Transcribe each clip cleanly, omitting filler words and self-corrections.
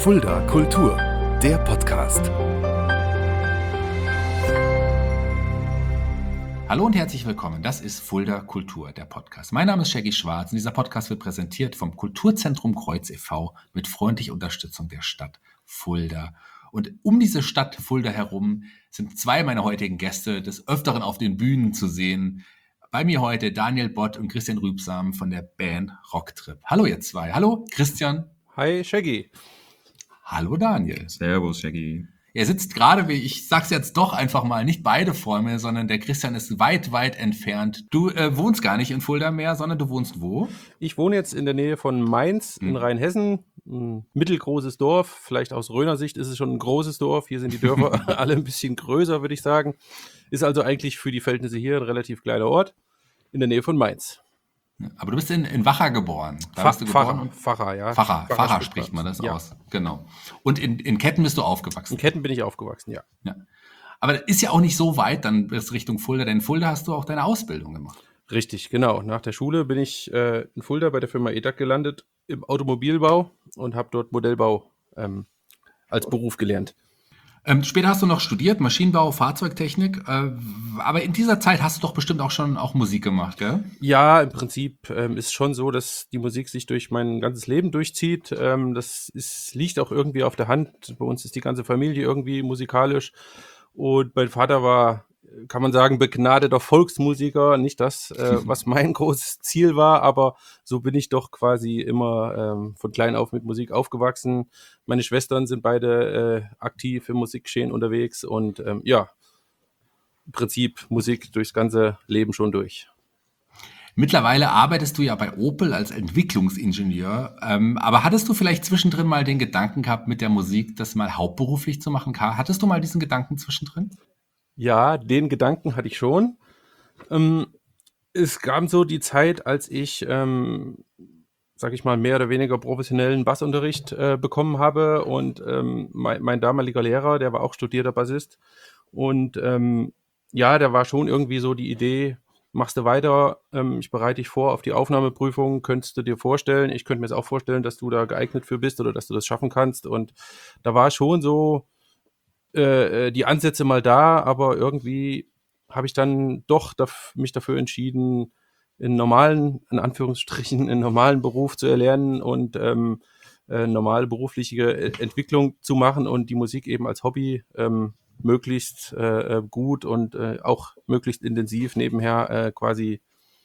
Fulda Kultur, der Podcast. Hallo und herzlich willkommen. Das ist Fulda Kultur, der Podcast. Mein Name ist Shaggy Schwarz und dieser Podcast wird präsentiert vom Kulturzentrum Kreuz e.V. mit freundlicher Unterstützung der Stadt Fulda. Und um diese Stadt Fulda herum sind zwei meiner heutigen Gäste des Öfteren auf den Bühnen zu sehen. Bei mir heute Daniel Bott und Christian Rübsam von der Band Rocktrip. Hallo ihr zwei. Hallo Christian. Hi Shaggy. Hallo Daniel. Servus Shaggy. Er sitzt gerade, ich sag's jetzt doch einfach mal, nicht beide vor mir, sondern der Christian ist weit, weit entfernt. Du wohnst gar nicht in Fulda mehr, sondern du wohnst wo? Ich wohne jetzt in der Nähe von Mainz in Rheinhessen. Ein mittelgroßes Dorf. Vielleicht aus Röner Sicht ist es schon ein großes Dorf. Hier sind die Dörfer alle ein bisschen größer, würde ich sagen. Ist also eigentlich für die Verhältnisse hier ein relativ kleiner Ort in der Nähe von Mainz. Aber du bist in Wacher geboren. Da bist du geboren. Pfarrer, ja. Pfarrer spricht man das aus. Genau. Und in Ketten bist du aufgewachsen. In Ketten bin ich aufgewachsen, ja. Aber das ist ja auch nicht so weit, dann bis Richtung Fulda, denn in Fulda hast du auch deine Ausbildung gemacht. Richtig, genau. Nach der Schule bin ich in Fulda bei der Firma EDAG gelandet im Automobilbau und habe dort Modellbau als Beruf gelernt. Später hast du noch studiert, Maschinenbau, Fahrzeugtechnik, aber in dieser Zeit hast du doch bestimmt auch schon Musik gemacht, gell? Ja, im Prinzip ist schon so, dass die Musik sich durch mein ganzes Leben durchzieht. Liegt auch irgendwie auf der Hand. Bei uns ist die ganze Familie irgendwie musikalisch. Und mein Vater war, kann man sagen, begnadeter Volksmusiker. Nicht das, was mein großes Ziel war, aber so bin ich doch quasi immer von klein auf mit Musik aufgewachsen. Meine Schwestern sind beide aktiv im Musikgeschehen unterwegs und im Prinzip Musik durchs ganze Leben schon durch. Mittlerweile arbeitest du ja bei Opel als Entwicklungsingenieur, aber hattest du vielleicht zwischendrin mal den Gedanken gehabt, mit der Musik das mal hauptberuflich zu machen? Hattest du mal diesen Gedanken zwischendrin? Ja, den Gedanken hatte ich schon. Es gab so die Zeit, als ich, sag ich mal, mehr oder weniger professionellen Bassunterricht bekommen habe und mein damaliger Lehrer, der war auch studierter Bassist und da war schon irgendwie so die Idee, machst du weiter, ich bereite dich vor auf die Aufnahmeprüfung, könntest du dir vorstellen, ich könnte mir jetzt auch vorstellen, dass du da geeignet für bist oder dass du das schaffen kannst und da war schon so die Ansätze mal da, aber irgendwie habe ich dann doch mich dafür entschieden, in Anführungsstrichen, einen normalen Beruf zu erlernen und normale berufliche Entwicklung zu machen und die Musik eben als Hobby möglichst gut und auch möglichst intensiv nebenher quasi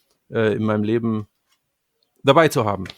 in meinem Leben dabei zu haben.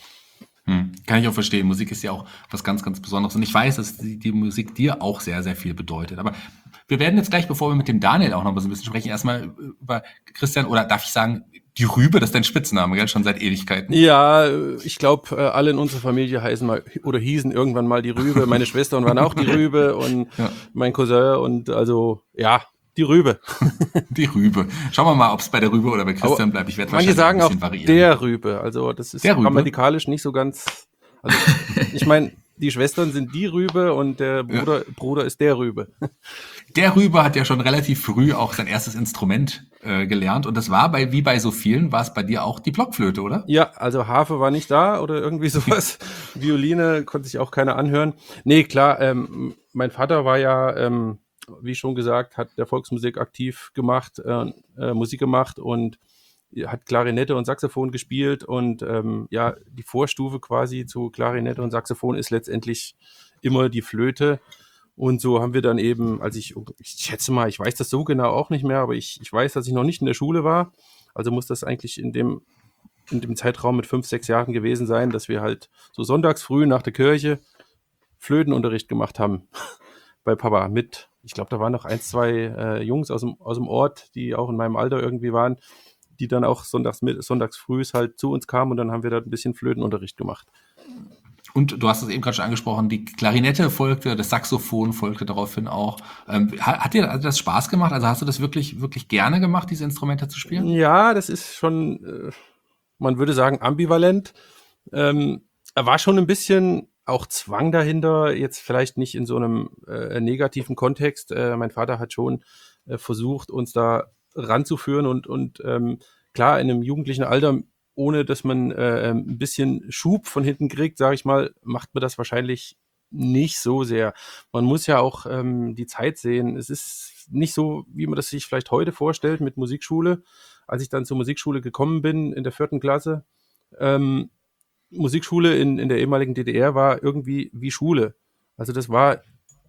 Kann ich auch verstehen. Musik ist ja auch was ganz, ganz Besonderes. Und ich weiß, dass die Musik dir auch sehr, sehr viel bedeutet. Aber wir werden jetzt gleich, bevor wir mit dem Daniel auch noch mal so ein bisschen sprechen, erstmal über Christian, oder darf ich sagen, die Rübe, das ist dein Spitzname, gell? Schon seit Ewigkeiten. Ja, ich glaube, alle in unserer Familie hießen irgendwann mal die Rübe. Meine Schwestern waren auch die Rübe und mein Cousin und also, ja, die Rübe. Die Rübe. Schauen wir mal, ob es bei der Rübe oder bei Christian bleibt. Ich werde manche wahrscheinlich sagen ein bisschen auch variieren. der Rübe. Also das ist grammatikalisch nicht so ganz. Also, ich meine, die Schwestern sind die Rübe und der Bruder ist der Rübe. Der Rübe hat ja schon relativ früh auch sein erstes Instrument gelernt und das war wie bei so vielen, war es bei dir auch die Blockflöte, oder? Ja, also Harfe war nicht da oder irgendwie sowas. Violine konnte sich auch keiner anhören. Nee, klar, mein Vater war ja, wie schon gesagt, hat der Volksmusik aktiv gemacht, Musik gemacht und hat Klarinette und Saxophon gespielt und die Vorstufe quasi zu Klarinette und Saxophon ist letztendlich immer die Flöte. Und so haben wir dann eben, ich schätze mal, ich weiß das so genau auch nicht mehr, aber ich weiß, dass ich noch nicht in der Schule war. Also muss das eigentlich in dem Zeitraum mit 5, 6 Jahren gewesen sein, dass wir halt so sonntags früh nach der Kirche Flötenunterricht gemacht haben bei Papa mit. Ich glaube, da waren noch 1, 2 Jungs aus dem Ort, die auch in meinem Alter irgendwie waren, die dann auch sonntags früh halt zu uns kamen und dann haben wir da ein bisschen Flötenunterricht gemacht. Und du hast es eben gerade schon angesprochen, die Klarinette folgte, das Saxophon folgte daraufhin auch. Hat dir das Spaß gemacht? Also hast du das wirklich, wirklich gerne gemacht, diese Instrumente zu spielen? Ja, das ist schon, man würde sagen, ambivalent. Er war schon ein bisschen auch Zwang dahinter, jetzt vielleicht nicht in so einem negativen Kontext. Mein Vater hat schon versucht, uns da ranzuführen und klar, in einem jugendlichen Alter, ohne dass man ein bisschen Schub von hinten kriegt, sage ich mal, macht man das wahrscheinlich nicht so sehr. Man muss ja auch die Zeit sehen. Es ist nicht so, wie man das sich vielleicht heute vorstellt mit Musikschule. Als ich dann zur Musikschule gekommen bin in der 4. Klasse, ähm, Musikschule in der ehemaligen DDR war irgendwie wie Schule. Also das war,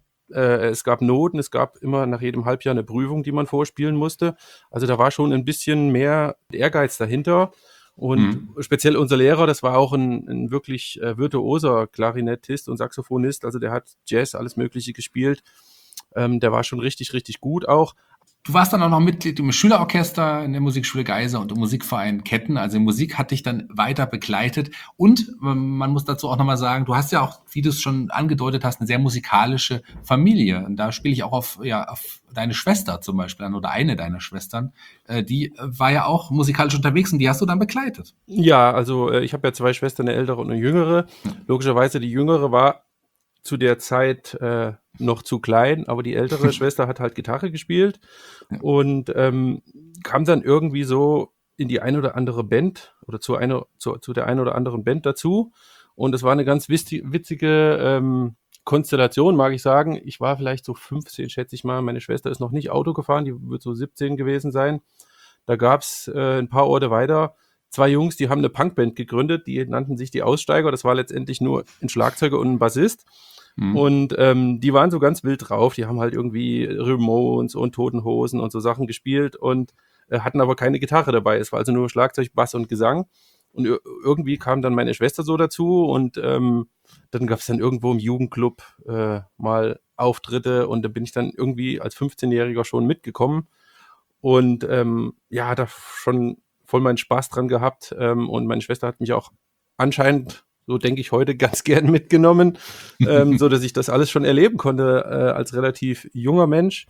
es gab Noten, es gab immer nach jedem Halbjahr eine Prüfung, die man vorspielen musste. Also da war schon ein bisschen mehr Ehrgeiz dahinter. Und Mhm. speziell unser Lehrer, das war auch ein wirklich virtuoser Klarinettist und Saxophonist. Also der hat Jazz, alles Mögliche gespielt. Der war schon richtig, richtig gut auch. Du warst dann auch noch Mitglied im Schülerorchester in der Musikschule Geiser und im Musikverein Ketten. Also Musik hat dich dann weiter begleitet. Und man muss dazu auch nochmal sagen, du hast ja auch, wie du es schon angedeutet hast, eine sehr musikalische Familie. Und da spiele ich auch auf deine Schwester zum Beispiel an oder eine deiner Schwestern. Die war ja auch musikalisch unterwegs und die hast du dann begleitet. Ja, also ich habe ja 2 Schwestern, eine ältere und eine jüngere. Logischerweise die jüngere war zu der Zeit noch zu klein, aber die ältere Schwester hat halt Gitarre gespielt Ja. und kam dann irgendwie so in die eine oder andere Band oder zu der einen oder anderen Band dazu. Und es war eine ganz witzige Konstellation, mag ich sagen. Ich war vielleicht so 15, schätze ich mal. Meine Schwester ist noch nicht Auto gefahren, die wird so 17 gewesen sein. Da gab's ein paar Orte weiter 2 Jungs, die haben eine Punkband gegründet, die nannten sich die Aussteiger. Das war letztendlich nur ein Schlagzeuger und ein Bassist. Mhm. Und die waren so ganz wild drauf. Die haben halt irgendwie Ramones und Toten Hosen und so Sachen gespielt und hatten aber keine Gitarre dabei. Es war also nur Schlagzeug, Bass und Gesang. Und irgendwie kam dann meine Schwester so dazu und dann gab es dann irgendwo im Jugendclub mal Auftritte und da bin ich dann irgendwie als 15-Jähriger schon mitgekommen und ja, da schon voll meinen Spaß dran gehabt und meine Schwester hat mich auch anscheinend, so denke ich heute, ganz gern mitgenommen, so dass ich das alles schon erleben konnte als relativ junger Mensch.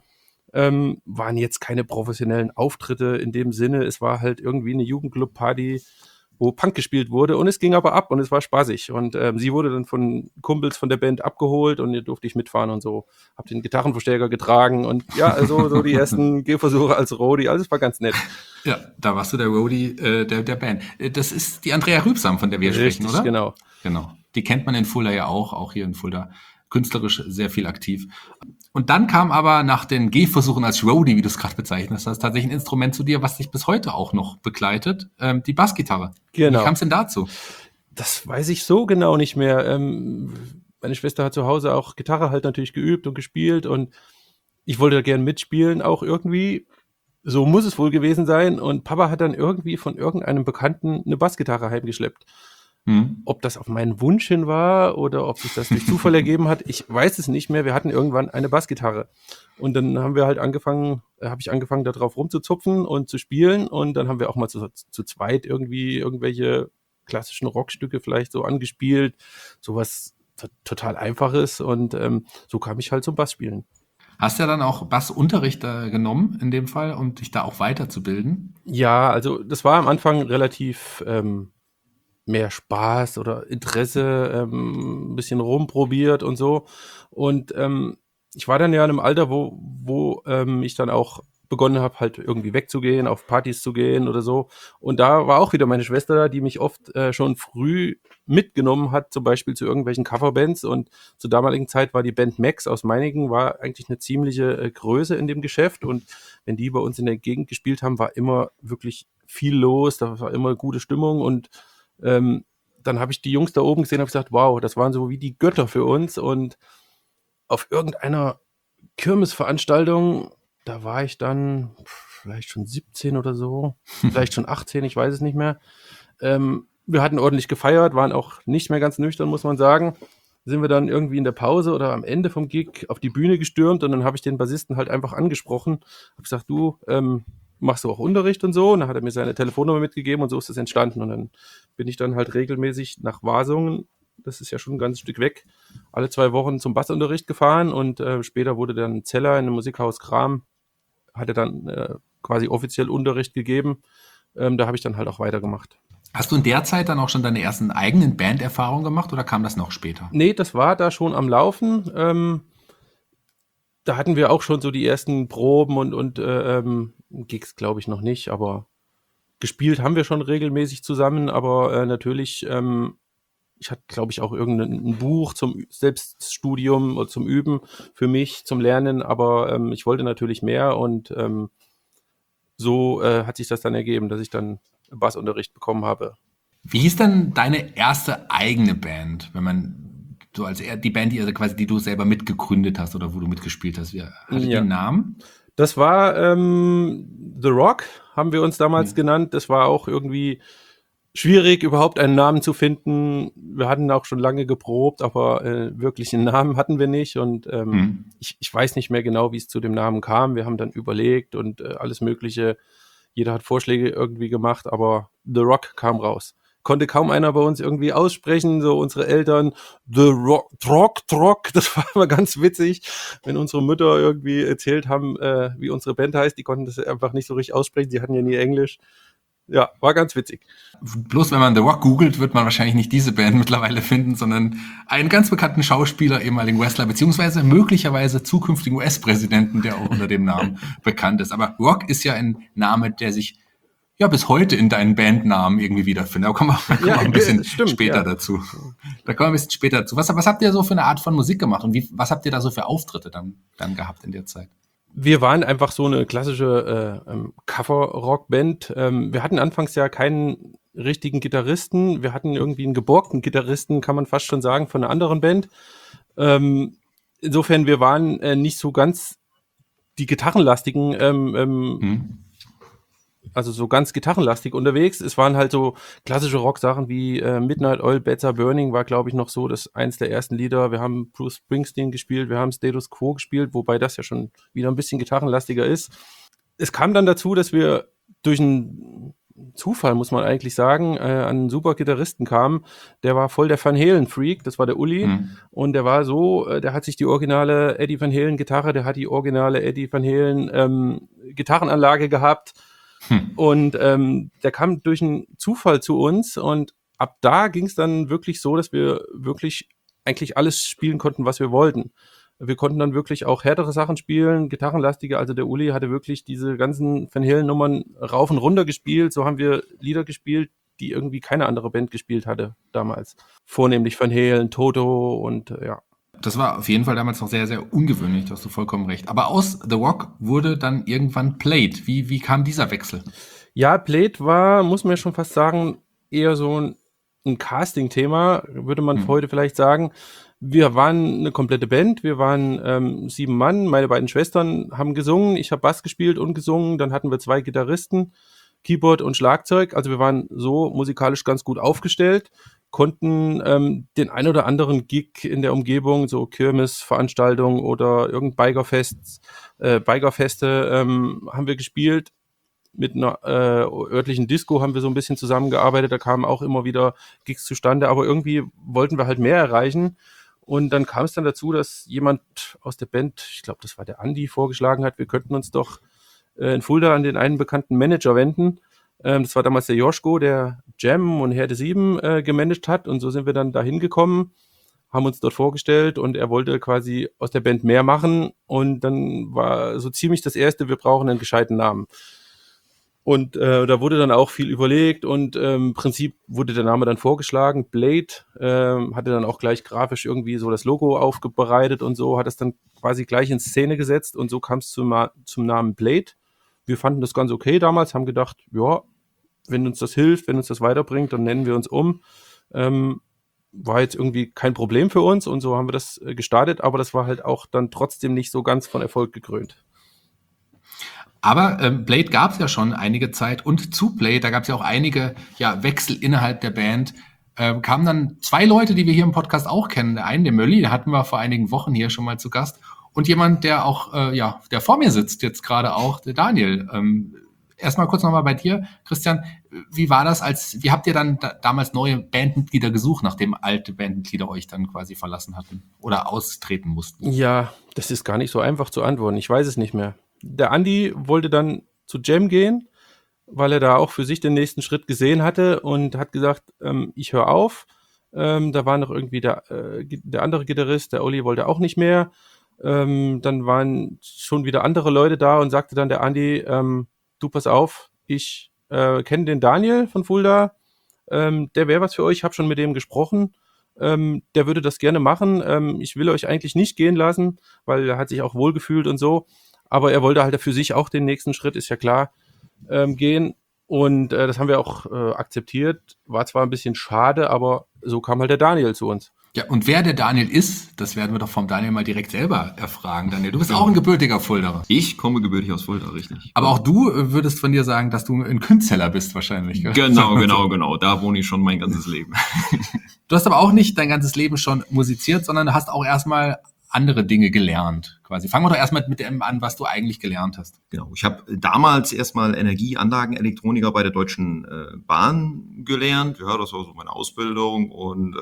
Waren jetzt keine professionellen Auftritte in dem Sinne. Es war halt irgendwie eine Jugendclub-Party, wo Punk gespielt wurde und es ging aber ab und es war spaßig. Und sie wurde dann von Kumpels von der Band abgeholt und hier durfte ich mitfahren und so. Hab den Gitarrenverstärker getragen und ja, also so die ersten Gehversuche als Roadie, alles war ganz nett. Ja, da warst du der Roadie der Band. Das ist die Andrea Rübsam, von der wir sprechen, Richtig, oder? genau. Genau. Die kennt man in Fulda ja auch hier in Fulda. Künstlerisch sehr viel aktiv. Und dann kam aber nach den Gehversuchen als Roadie, wie du es gerade bezeichnest hast, tatsächlich ein Instrument zu dir, was dich bis heute auch noch begleitet, die Bassgitarre. Wie kam Genau. es denn dazu? Das weiß ich so genau nicht mehr. Meine Schwester hat zu Hause auch Gitarre halt natürlich geübt und gespielt und ich wollte da gern mitspielen, auch irgendwie. So muss es wohl gewesen sein. Und Papa hat dann irgendwie von irgendeinem Bekannten eine Bassgitarre heimgeschleppt. Hm. Ob das auf meinen Wunsch hin war oder ob sich das durch Zufall ergeben hat, ich weiß es nicht mehr. Wir hatten irgendwann eine Bassgitarre. Und dann haben wir halt habe ich angefangen, da drauf rumzuzupfen und zu spielen. Und dann haben wir auch mal zu zweit irgendwie irgendwelche klassischen Rockstücke vielleicht so angespielt. Sowas total Einfaches. Und so kam ich halt zum Bassspielen. Hast du ja dann auch Bassunterricht genommen in dem Fall, um dich da auch weiterzubilden? Ja, also das war am Anfang relativ mehr Spaß oder Interesse, ein bisschen rumprobiert und so. Und ich war dann ja in einem Alter, wo ich dann auch begonnen habe, halt irgendwie wegzugehen, auf Partys zu gehen oder so. Und da war auch wieder meine Schwester da, die mich oft schon früh mitgenommen hat, zum Beispiel zu irgendwelchen Coverbands. Und zur damaligen Zeit war die Band Max aus Meiningen, war eigentlich eine ziemliche Größe in dem Geschäft. Und wenn die bei uns in der Gegend gespielt haben, war immer wirklich viel los, da war immer gute Stimmung und dann habe ich die Jungs da oben gesehen und habe gesagt, wow, das waren so wie die Götter für uns. Und auf irgendeiner Kirmesveranstaltung, da war ich dann vielleicht schon 17 oder so, vielleicht schon 18, ich weiß es nicht mehr. Wir hatten ordentlich gefeiert, waren auch nicht mehr ganz nüchtern, muss man sagen. Sind wir dann irgendwie in der Pause oder am Ende vom Gig auf die Bühne gestürmt und dann habe ich den Bassisten halt einfach angesprochen. Habe gesagt, du, machst du auch Unterricht und so? Und dann hat er mir seine Telefonnummer mitgegeben und so ist das entstanden. Und dann bin ich dann halt regelmäßig nach Wasungen, das ist ja schon ein ganzes Stück weg, alle 2 Wochen zum Bassunterricht gefahren und später wurde dann Zeller in einem Musikhaus Kram, hat er dann quasi offiziell Unterricht gegeben. Da habe ich dann halt auch weitergemacht. Hast du in der Zeit dann auch schon deine ersten eigenen Banderfahrungen gemacht oder kam das noch später? Nee, das war da schon am Laufen. Da hatten wir auch schon so die ersten Proben und Gigs, glaube ich, noch nicht, aber gespielt haben wir schon regelmäßig zusammen, aber natürlich, ich hatte, glaube ich, auch irgendein Buch zum Selbststudium oder zum Üben für mich, zum Lernen, aber ich wollte natürlich mehr und so hat sich das dann ergeben, dass ich dann Bassunterricht bekommen habe. Wie hieß denn deine erste eigene Band, wenn man so als die Band, die du selber mitgegründet hast oder wo du mitgespielt hast, hatte die einen Namen? Das war The Rock, haben wir uns damals genannt. Das war auch irgendwie schwierig, überhaupt einen Namen zu finden. Wir hatten auch schon lange geprobt, aber wirklich einen Namen hatten wir nicht. Und ich weiß nicht mehr genau, wie es zu dem Namen kam. Wir haben dann überlegt und alles Mögliche. Jeder hat Vorschläge irgendwie gemacht, aber The Rock kam raus. Konnte kaum einer bei uns irgendwie aussprechen, so unsere Eltern, The Rock, das war immer ganz witzig, wenn unsere Mütter irgendwie erzählt haben, wie unsere Band heißt, die konnten das einfach nicht so richtig aussprechen, die hatten ja nie Englisch. Ja, war ganz witzig. Bloß wenn man The Rock googelt, wird man wahrscheinlich nicht diese Band mittlerweile finden, sondern einen ganz bekannten Schauspieler, ehemaligen Wrestler, beziehungsweise möglicherweise zukünftigen US-Präsidenten, der auch unter dem Namen bekannt ist. Aber Rock ist ja ein Name, der sich ja bis heute in deinen Bandnamen irgendwie wiederfindet. Da kommen wir ein bisschen später dazu. Was habt ihr so für eine Art von Musik gemacht und was habt ihr da so für Auftritte dann gehabt in der Zeit? Wir waren einfach so eine klassische Cover-Rock-Band. Wir hatten anfangs ja keinen richtigen Gitarristen. Wir hatten irgendwie einen geborgten Gitarristen, kann man fast schon sagen, von einer anderen Band. Insofern, wir waren nicht so ganz die gitarrenlastigen, also so ganz gitarrenlastig unterwegs. Es waren halt so klassische Rocksachen wie Midnight Oil, Beds Are Burning war, glaube ich, noch so das eins der ersten Lieder. Wir haben Bruce Springsteen gespielt, wir haben Status Quo gespielt, wobei das ja schon wieder ein bisschen gitarrenlastiger ist. Es kam dann dazu, dass wir durch einen Zufall, muss man eigentlich sagen, an einen super Gitarristen kamen. Der war voll der Van Halen-Freak, das war der Uli. Und der war so, der hat sich die originale Eddie Van Halen-Gitarre, der hat die originale Eddie Van Halen Gitarrenanlage gehabt. Und der kam durch einen Zufall zu uns und ab da ging es dann wirklich so, dass wir wirklich eigentlich alles spielen konnten, was wir wollten. Wir konnten dann wirklich auch härtere Sachen spielen, gitarrenlastige. Also der Uli hatte wirklich diese ganzen Van Halen-Nummern rauf und runter gespielt. So haben wir Lieder gespielt, die irgendwie keine andere Band gespielt hatte damals. Vornehmlich Van Halen, Toto und ja. Das war auf jeden Fall damals noch sehr, sehr ungewöhnlich, da hast du vollkommen recht. Aber aus The Rock wurde dann irgendwann Blade. Wie kam dieser Wechsel? Ja, Blade war, muss man ja schon fast sagen, eher so ein Casting-Thema, würde man heute vielleicht sagen. Wir waren eine komplette Band, wir waren 7 Mann, meine beiden Schwestern haben gesungen, ich habe Bass gespielt und gesungen, dann hatten wir 2 Gitarristen, Keyboard und Schlagzeug, also wir waren so musikalisch ganz gut aufgestellt, konnten den ein oder anderen Gig in der Umgebung, so Kirmesveranstaltungen oder irgendein Bikerfeste haben wir gespielt. Mit einer örtlichen Disco haben wir so ein bisschen zusammengearbeitet, da kamen auch immer wieder Gigs zustande, aber irgendwie wollten wir halt mehr erreichen. Und dann kam es dann dazu, dass jemand aus der Band, ich glaube, das war der Andi, vorgeschlagen hat, wir könnten uns doch in Fulda an den einen bekannten Manager wenden. Das war damals der Joschko, der Jam und Herde 7 gemanagt hat. Und so sind wir dann da hingekommen, haben uns dort vorgestellt und er wollte quasi aus der Band mehr machen. Und dann war so ziemlich das Erste, wir brauchen einen gescheiten Namen. Und da wurde dann auch viel überlegt und im Prinzip wurde der Name dann vorgeschlagen. Blade hatte dann auch gleich grafisch irgendwie so das Logo aufbereitet und so, hat es dann quasi gleich in Szene gesetzt und so kam es zum Namen Blade. Wir fanden das ganz okay damals, haben gedacht, ja, wenn uns das hilft, wenn uns das weiterbringt, dann nennen wir uns um. War jetzt irgendwie kein Problem für uns und so haben wir das gestartet, aber das war halt auch dann trotzdem nicht so ganz von Erfolg gekrönt. Aber Blade gab es ja schon einige Zeit und zu Blade, da gab es ja auch einige Wechsel innerhalb der Band. Kamen dann 2 Leute, die wir hier im Podcast auch kennen. Der eine, der Mölli, den hatten wir vor einigen Wochen hier schon mal zu Gast. Und jemand, der auch, der vor mir sitzt jetzt gerade auch, der Daniel. Erstmal kurz nochmal bei dir, Christian. Wie war das, wie habt ihr dann damals neue Bandmitglieder gesucht, nachdem alte Bandmitglieder euch dann quasi verlassen hatten oder austreten mussten? Ja, das ist gar nicht so einfach zu antworten. Ich weiß es nicht mehr. Der Andi wollte dann zu Jam gehen, weil er da auch für sich den nächsten Schritt gesehen hatte und hat gesagt, ich höre auf. Da war noch irgendwie der andere Gitarrist, der Olli wollte auch nicht mehr. Dann waren schon wieder andere Leute da und sagte dann der Andi, du pass auf, ich kenne den Daniel von Fulda, der wäre was für euch, ich habe schon mit dem gesprochen. der würde das gerne machen. Ich will euch eigentlich nicht gehen lassen, weil er hat sich auch wohlgefühlt und so. Aber er wollte halt für sich auch den nächsten Schritt, ist ja klar, gehen. Und das haben wir auch akzeptiert. War zwar ein bisschen schade, aber so kam halt der Daniel zu uns. Ja, und wer der Daniel ist, das werden wir doch vom Daniel mal direkt selber erfragen. Daniel, du bist auch ein gebürtiger Fuldaer. Ich komme gebürtig aus Fulda, richtig. Aber auch du würdest von dir sagen, dass du ein Künstler bist wahrscheinlich. Gell? Genau. Da wohne ich schon mein ganzes Leben. Du hast aber auch nicht dein ganzes Leben schon musiziert, sondern du hast auch erstmal andere Dinge gelernt, quasi. Fangen wir doch erstmal mit dem an, was du eigentlich gelernt hast. Genau, ich habe damals erstmal Energieanlagenelektroniker bei der Deutschen Bahn gelernt. Ja, das war so meine Ausbildung und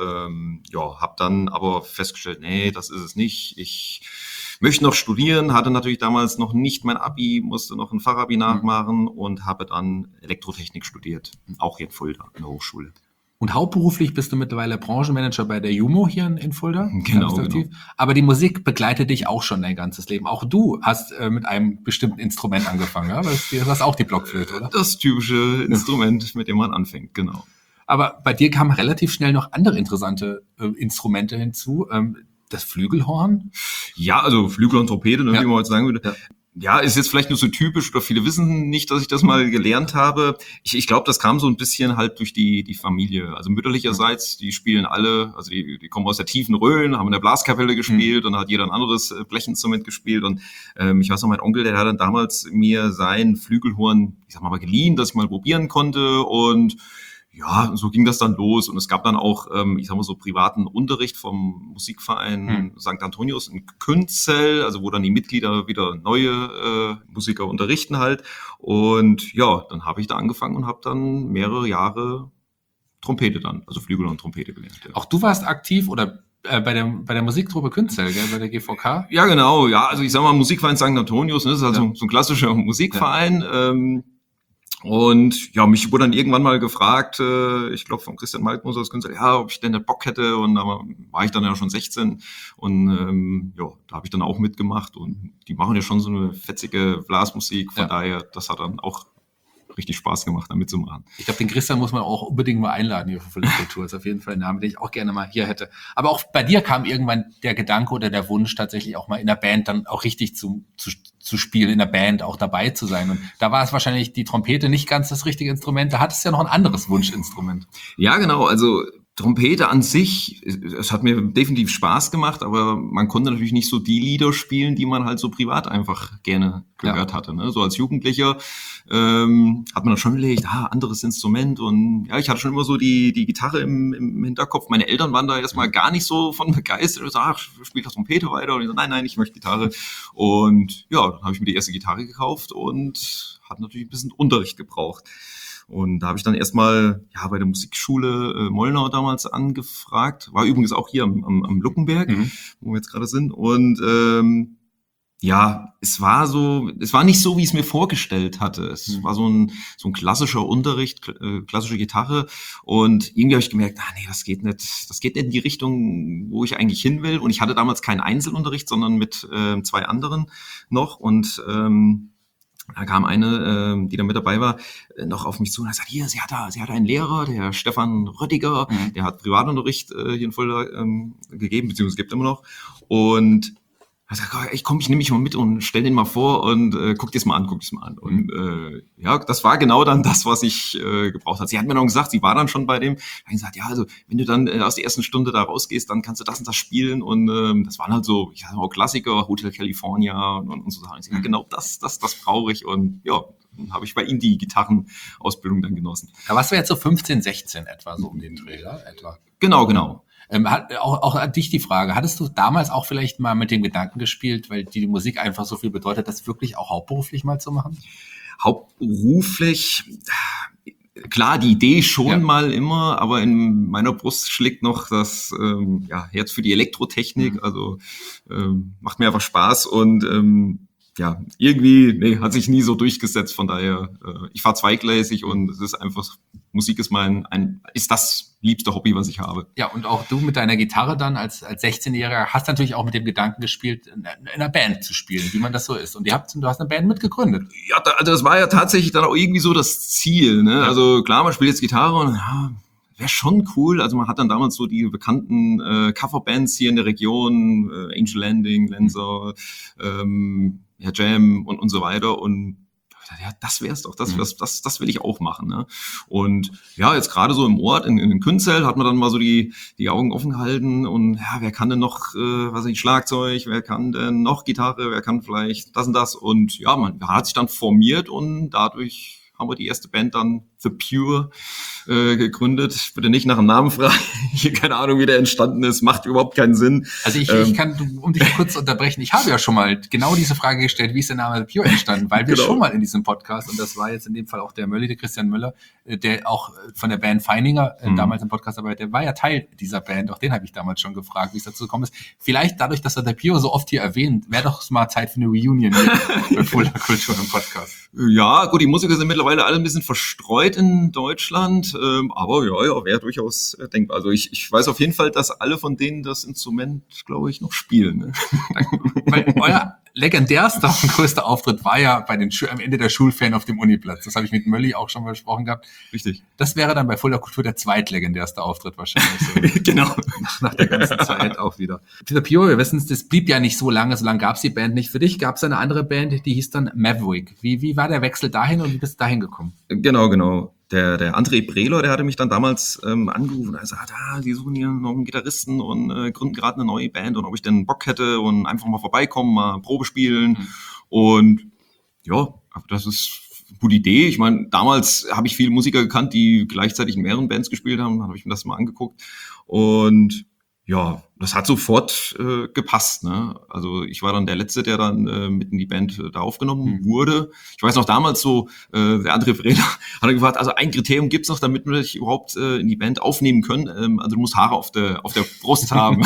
habe dann aber festgestellt, nee, das ist es nicht. Ich möchte noch studieren, hatte natürlich damals noch nicht mein Abi, musste noch ein Fachabi nachmachen und habe dann Elektrotechnik studiert, auch hier in Fulda, in der Hochschule. Und hauptberuflich bist du mittlerweile Branchenmanager bei der JUMO hier in Fulda. Genau. Aber die Musik begleitet dich auch schon dein ganzes Leben. Auch du hast mit einem bestimmten Instrument angefangen, ja? Du hast auch die Blockflöte, oder? Das typische Instrument, mit dem man anfängt, genau. Aber bei dir kamen relativ schnell noch andere interessante Instrumente hinzu. Das Flügelhorn? Ja, also Flügel und Trompete, wie man heute sagen würde. Ja. Ja, ist jetzt vielleicht nur so typisch oder viele wissen nicht, dass ich das mal gelernt habe. Ich glaube, das kam so ein bisschen halt durch die Familie. Also mütterlicherseits, die spielen alle, also die kommen aus der tiefen Rhön, haben in der Blaskapelle gespielt und hat jeder ein anderes Blechinstrument gespielt. Und ich weiß noch, mein Onkel, der hat dann damals mir sein Flügelhorn, ich sag mal, geliehen, dass ich mal probieren konnte und ja, so ging das dann los und es gab dann auch, ich sag mal so privaten Unterricht vom Musikverein St. Antonius in Künzell, also wo dann die Mitglieder wieder neue Musiker unterrichten halt und ja, dann habe ich da angefangen und habe dann mehrere Jahre Trompete dann, also Flügel und Trompete gelernt. Ja. Auch du warst aktiv oder bei der Musiktruppe Künzell, gell, bei der GVK? Ja, genau, ja, also ich sag mal Musikverein St. Antonius, ne, das ist halt so ein klassischer Musikverein, und ja, mich wurde dann irgendwann mal gefragt, ich glaube von Christian Malkmoser als Künstler, ja, ob ich denn nicht Bock hätte und da war ich dann ja schon 16 und da habe ich dann auch mitgemacht und die machen ja schon so eine fetzige Blasmusik, von daher, das hat dann auch richtig Spaß gemacht, da mitzumachen. Ich glaube, den Christian muss man auch unbedingt mal einladen hier für Fulda Kultur. Ist auf jeden Fall ein Name, den ich auch gerne mal hier hätte. Aber auch bei dir kam irgendwann der Gedanke oder der Wunsch, tatsächlich auch mal in der Band dann auch richtig zu spielen, in der Band auch dabei zu sein. Und da war es wahrscheinlich die Trompete nicht ganz das richtige Instrument. Da hattest du ja noch ein anderes Wunschinstrument. Ja, genau. Also Trompete an sich, es hat mir definitiv Spaß gemacht, aber man konnte natürlich nicht so die Lieder spielen, die man halt so privat einfach gerne gehört hatte. Ne? So als Jugendlicher hat man dann schon überlegt, anderes Instrument und ja, ich hatte schon immer so die Gitarre im Hinterkopf. Meine Eltern waren da erstmal gar nicht so von begeistert. Ich so, spiel doch Trompete weiter. Und ich so, nein, ich möchte Gitarre. Und ja, dann habe ich mir die erste Gitarre gekauft und hat natürlich ein bisschen Unterricht gebraucht. Und da habe ich dann erstmal bei der Musikschule Mollnau damals angefragt. War übrigens auch hier am Luckenberg, wo wir jetzt gerade sind. Und es war nicht so, wie ich es mir vorgestellt hatte. Es war so ein klassischer Unterricht, klassische Gitarre. Und irgendwie habe ich gemerkt, das geht nicht in die Richtung, wo ich eigentlich hin will. Und ich hatte damals keinen Einzelunterricht, sondern mit 2 anderen noch. Und da kam eine, die da mit dabei war, noch auf mich zu und hat gesagt, sie hat einen Lehrer, der Stefan Röttiger, der hat Privatunterricht hier in Fulda gegeben, beziehungsweise gibt immer noch. Und er hat gesagt, ich nehme mich mal mit und stell den mal vor und guck dir's mal an. Und das war genau dann das, was ich gebraucht habe. Sie hat mir noch gesagt, sie war dann schon bei dem, hat gesagt, also wenn du dann aus der ersten Stunde da rausgehst, dann kannst du das und das spielen und das waren halt so, ich sag mal, Klassiker, Hotel California und so Sachen. Ich sag, genau das brauche ich und ja, dann habe ich bei ihm die Gitarrenausbildung dann genossen. Da warst du jetzt so 15, 16 etwa, so um den Dreh, etwa. Genau. Auch an dich die Frage, hattest du damals auch vielleicht mal mit dem Gedanken gespielt, weil die Musik einfach so viel bedeutet, das wirklich auch hauptberuflich mal zu machen? Hauptberuflich, klar, die Idee schon mal immer, aber in meiner Brust schlägt noch das Herz für die Elektrotechnik, also macht mir einfach Spaß und irgendwie hat sich nie so durchgesetzt, von daher, ich fahre zweigleisig und es ist einfach, Musik ist ist das liebste Hobby, was ich habe. Ja, und auch du mit deiner Gitarre dann als 16-Jähriger hast natürlich auch mit dem Gedanken gespielt, in einer Band zu spielen, wie man das so ist. Und du hast eine Band mitgegründet. Ja, das war ja tatsächlich dann auch irgendwie so das Ziel, ne? Ja. Also klar, man spielt jetzt Gitarre und wäre schon cool. Also man hat dann damals so die bekannten Coverbands hier in der Region, Angel Landing, Lenser, Jam und so weiter. Und ja, das wär's doch, das will ich auch machen. Ne? Und ja, jetzt gerade so im Ort, in Künzell, hat man dann mal so die Augen offen gehalten und ja, wer kann denn noch, Schlagzeug, wer kann denn noch Gitarre, wer kann vielleicht das und das. Und ja, man hat sich dann formiert und dadurch haben wir die erste Band dann The Pure gegründet. Bitte nicht nach dem Namen fragen. Keine Ahnung, wie der entstanden ist. Macht überhaupt keinen Sinn. Also ich kann, um dich kurz zu unterbrechen, ich habe ja schon mal genau diese Frage gestellt, wie ist der Name The Pure entstanden? Weil wir schon mal in diesem Podcast, und das war jetzt in dem Fall auch der Christian Möller, der auch von der Band Feininger damals im Podcast dabei, der war ja Teil dieser Band. Auch den habe ich damals schon gefragt, wie es dazu gekommen ist. Vielleicht dadurch, dass er The Pure so oft hier erwähnt, wäre doch mal Zeit für eine Reunion hier bei Fulda Kultur im Podcast. Ja, gut, die Musiker sind mittlerweile alle ein bisschen verstreut in Deutschland, aber ja, wäre durchaus denkbar. Also ich weiß auf jeden Fall, dass alle von denen das Instrument, glaube ich, noch spielen. Ne? Weil euer legendärster und größter Auftritt war ja bei den am Ende der Schulferien auf dem Uniplatz. Das habe ich mit Mölli auch schon mal besprochen gehabt. Richtig. Das wäre dann bei Fulda Kultur der zweitlegendärste Auftritt wahrscheinlich. So. Genau. Nach der ganzen Zeit auch wieder. Peter Pure, wir wissen es, das blieb ja nicht so lange gab es die Band nicht. Für dich gab es eine andere Band, die hieß dann Maverick. Wie war der Wechsel dahin und wie bist du dahin gekommen? Genau. Der André Brehler, der hatte mich dann damals angerufen. Er sagt, die suchen hier noch einen Gitarristen und gründen gerade eine neue Band und ob ich denn Bock hätte und einfach mal vorbeikommen, mal Probe spielen. Und ja, das ist eine gute Idee. Ich meine, damals habe ich viele Musiker gekannt, die gleichzeitig in mehreren Bands gespielt haben. Dann habe ich mir das mal angeguckt. Und ja, das hat sofort gepasst. Ne? Also ich war dann der Letzte, der dann mit in die Band da aufgenommen wurde. Ich weiß noch damals so, der André Freda hat gefragt, also ein Kriterium gibt's noch, damit wir dich überhaupt in die Band aufnehmen können. Also du musst Haare auf der Brust haben.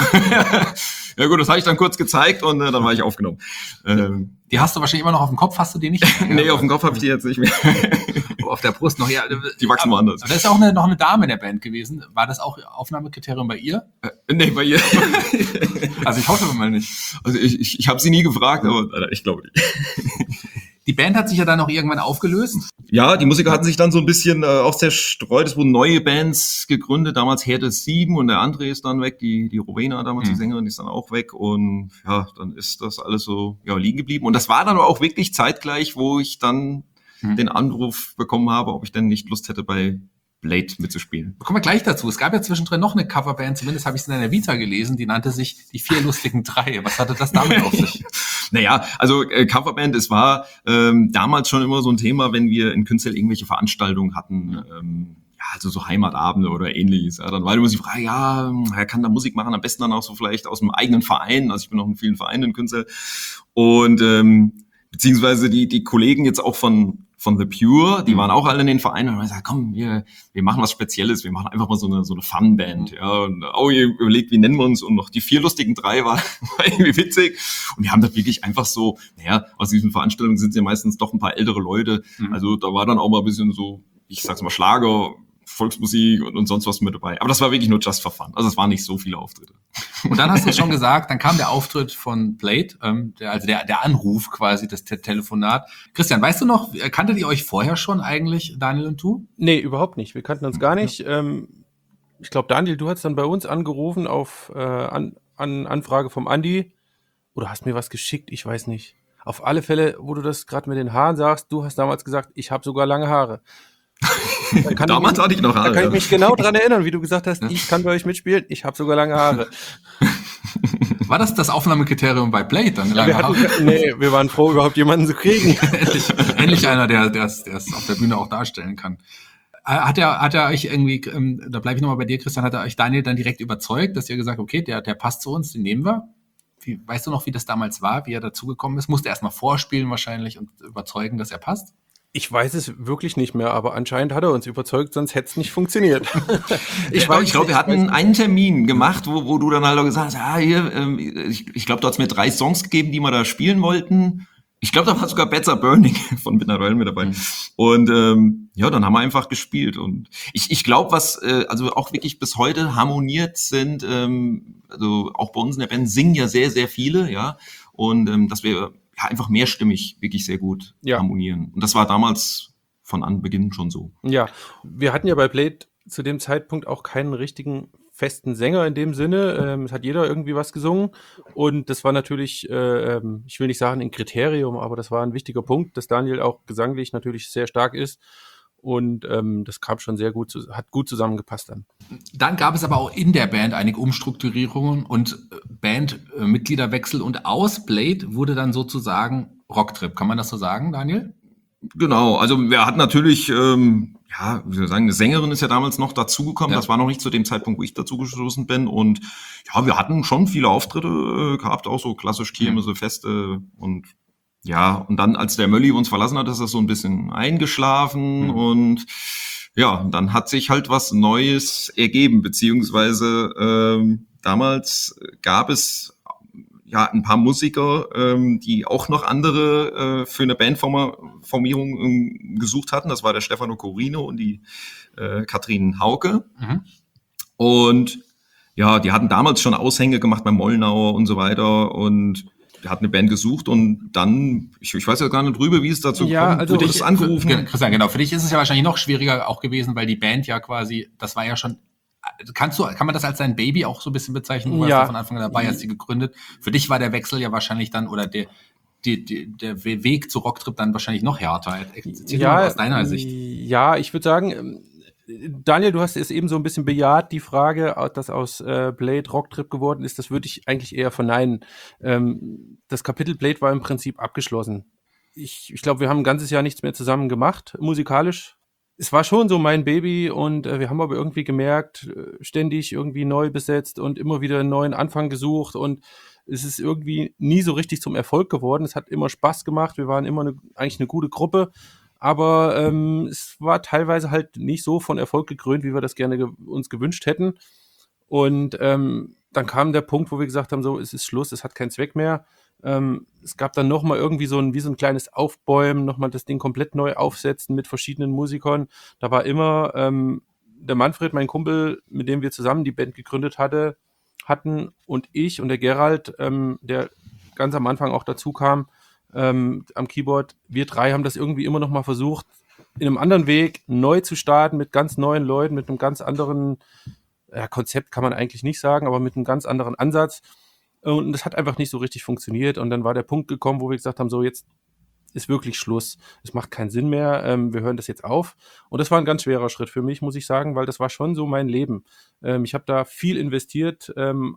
Ja gut, das habe ich dann kurz gezeigt und dann war ich aufgenommen. Die hast du wahrscheinlich immer noch auf dem Kopf, hast du die nicht mehr? Nee, auf dem Kopf habe ich die jetzt nicht mehr. Auf der Brust noch, ja. Die wachsen woanders. Das ist auch noch eine Dame in der Band gewesen. War das auch Aufnahmekriterium bei ihr? Nee, bei ihr. Also ich hoffe mal nicht. Also ich habe sie nie gefragt, aber ich glaube nicht. Die Band hat sich ja dann auch irgendwann aufgelöst. Ja, die Musiker hatten sich dann so ein bisschen auch zerstreut. Es wurden neue Bands gegründet. Damals Herde 7 und der André ist dann weg. Die Rowena damals, die Sängerin, ist dann auch weg. Und ja, dann ist das alles so liegen geblieben. Und das war dann aber auch wirklich zeitgleich, wo ich dann den Anruf bekommen habe, ob ich denn nicht Lust hätte, bei Blade mitzuspielen. Kommen wir gleich dazu. Es gab ja zwischendrin noch eine Coverband, zumindest habe ich es in einer Vita gelesen, die nannte sich Die 4 lustigen 3. Was hatte das damit auf sich? Naja, also Coverband, es war damals schon immer so ein Thema, wenn wir in Künzell irgendwelche Veranstaltungen hatten, also so Heimatabende oder ähnliches. Ja, dann war immer die Frage, er kann da Musik machen, am besten dann auch so vielleicht aus dem eigenen Verein. Also ich bin auch in vielen Vereinen in Künzell. Und beziehungsweise die Kollegen jetzt auch von The Pure, die waren auch alle in den Vereinen und haben gesagt, komm, wir machen was Spezielles, wir machen einfach mal so eine Fun-Band, ja, und ihr überlegt, wie nennen wir uns, und noch die 4 lustigen 3 war irgendwie witzig, und wir haben das wirklich einfach so, aus diesen Veranstaltungen sind ja meistens doch ein paar ältere Leute, also da war dann auch mal ein bisschen so, ich sag's mal, Schlager, Volksmusik und sonst was mit dabei. Aber das war wirklich nur just for fun. Also es waren nicht so viele Auftritte. Und dann hast du schon gesagt, dann kam der Auftritt von Blade, der Anruf quasi, das Telefonat. Christian, weißt du noch, kanntet ihr euch vorher schon eigentlich, Daniel und du? Nee, überhaupt nicht. Wir kannten uns gar nicht. Ich glaube, Daniel, du hast dann bei uns angerufen auf Anfrage vom Andi. Oder hast mir was geschickt? Ich weiß nicht. Auf alle Fälle, wo du das gerade mit den Haaren sagst, du hast damals gesagt, ich habe sogar lange Haare. Damals hatte ich noch Haare. Da kann ich mich genau dran erinnern, wie du gesagt hast, ich kann bei euch mitspielen, ich habe sogar lange Haare. War das Aufnahmekriterium bei Blade dann? Wir waren froh, überhaupt jemanden zu kriegen. Endlich einer, der es auf der Bühne auch darstellen kann. Hat er euch irgendwie, da bleibe ich nochmal bei dir, Christian, hat er euch Daniel dann direkt überzeugt, dass ihr gesagt, okay, der passt zu uns, den nehmen wir? Weißt du noch, wie das damals war, wie er dazugekommen ist? Musste er erstmal vorspielen wahrscheinlich und überzeugen, dass er passt? Ich weiß es wirklich nicht mehr, aber anscheinend hat er uns überzeugt, sonst hätte es nicht funktioniert. Ich glaube, wir hatten einen Termin gemacht, wo du dann halt auch gesagt hast, ich glaube, du hast mir 3 Songs gegeben, die wir da spielen wollten. Ich glaube, da war sogar Beds Are Burning von Midnight Oil mit dabei. Und dann haben wir einfach gespielt. Und ich glaube, was also auch wirklich bis heute harmoniert sind, also auch bei uns in der Band singen ja sehr, sehr viele, ja. Und dass wir einfach mehrstimmig wirklich sehr gut harmonieren. Und das war damals von Anbeginn schon so. Ja, wir hatten ja bei Blade zu dem Zeitpunkt auch keinen richtigen festen Sänger in dem Sinne. Es hat jeder irgendwie was gesungen und das war natürlich, ich will nicht sagen ein Kriterium, aber das war ein wichtiger Punkt, dass Daniel auch gesanglich natürlich sehr stark ist und das kam schon sehr gut, hat gut zusammengepasst dann. Dann gab es aber auch in der Band einige Umstrukturierungen und Bandmitgliederwechsel und aus Blade wurde dann sozusagen Rocktrip. Kann man das so sagen, Daniel? Genau, also wir hatten natürlich, wie soll ich sagen, eine Sängerin ist ja damals noch dazugekommen. Ja. Das war noch nicht zu dem Zeitpunkt, wo ich dazugestoßen bin. Und ja, wir hatten schon viele Auftritte gehabt, auch so klassisch Kirmesse, Feste. Und ja, und dann, als der Mölli uns verlassen hat, ist das so ein bisschen eingeschlafen. Und ja, dann hat sich halt was Neues ergeben, beziehungsweise damals gab es ja ein paar Musiker, die auch noch andere für eine Bandformierung gesucht hatten. Das war der Stefano Corino und die Katrin Hauke. Und ja, die hatten damals schon Aushänge gemacht bei Mollnauer und so weiter und der hat eine Band gesucht und dann, ich weiß ja gar nicht drüber, wie es dazu kommt, also wurde das angerufen. Christian, genau. Für dich ist es ja wahrscheinlich noch schwieriger auch gewesen, weil die Band ja quasi, das war ja schon, kann man das als dein Baby auch so ein bisschen bezeichnen? Du warst ja von Anfang an dabei, hast sie gegründet. Für dich war der Wechsel ja wahrscheinlich dann, oder der Weg zu Rocktrip dann wahrscheinlich noch härter. Erzähl mal aus deiner Sicht. Ja, ich würde sagen, Daniel, du hast es eben so ein bisschen bejaht, die Frage, dass aus Blade Rocktrip geworden ist, das würde ich eigentlich eher verneinen. Das Kapitel Blade war im Prinzip abgeschlossen. Ich glaube, wir haben ein ganzes Jahr nichts mehr zusammen gemacht, musikalisch. Es war schon so mein Baby und wir haben aber irgendwie gemerkt, ständig irgendwie neu besetzt und immer wieder einen neuen Anfang gesucht und es ist irgendwie nie so richtig zum Erfolg geworden. Es hat immer Spaß gemacht, wir waren immer eigentlich eine gute Gruppe, aber es war teilweise halt nicht so von Erfolg gekrönt, wie wir das gerne uns gewünscht hätten. Und dann kam der Punkt, wo wir gesagt haben, so, es ist Schluss, es hat keinen Zweck mehr. Es gab dann nochmal irgendwie wie so ein kleines Aufbäumen, nochmal das Ding komplett neu aufsetzen mit verschiedenen Musikern. Da war immer der Manfred, mein Kumpel, mit dem wir zusammen die Band gegründet hatten und ich und der Gerald, der ganz am Anfang auch dazu kam, am Keyboard. Wir drei haben das irgendwie immer nochmal versucht, in einem anderen Weg neu zu starten, mit ganz neuen Leuten, mit einem ganz anderen Konzept kann man eigentlich nicht sagen, aber mit einem ganz anderen Ansatz. Und das hat einfach nicht so richtig funktioniert. Und dann war der Punkt gekommen, wo wir gesagt haben, so jetzt ist wirklich Schluss. Es macht keinen Sinn mehr. Wir hören das jetzt auf. Und das war ein ganz schwerer Schritt für mich, muss ich sagen, weil das war schon so mein Leben. Ich habe da viel investiert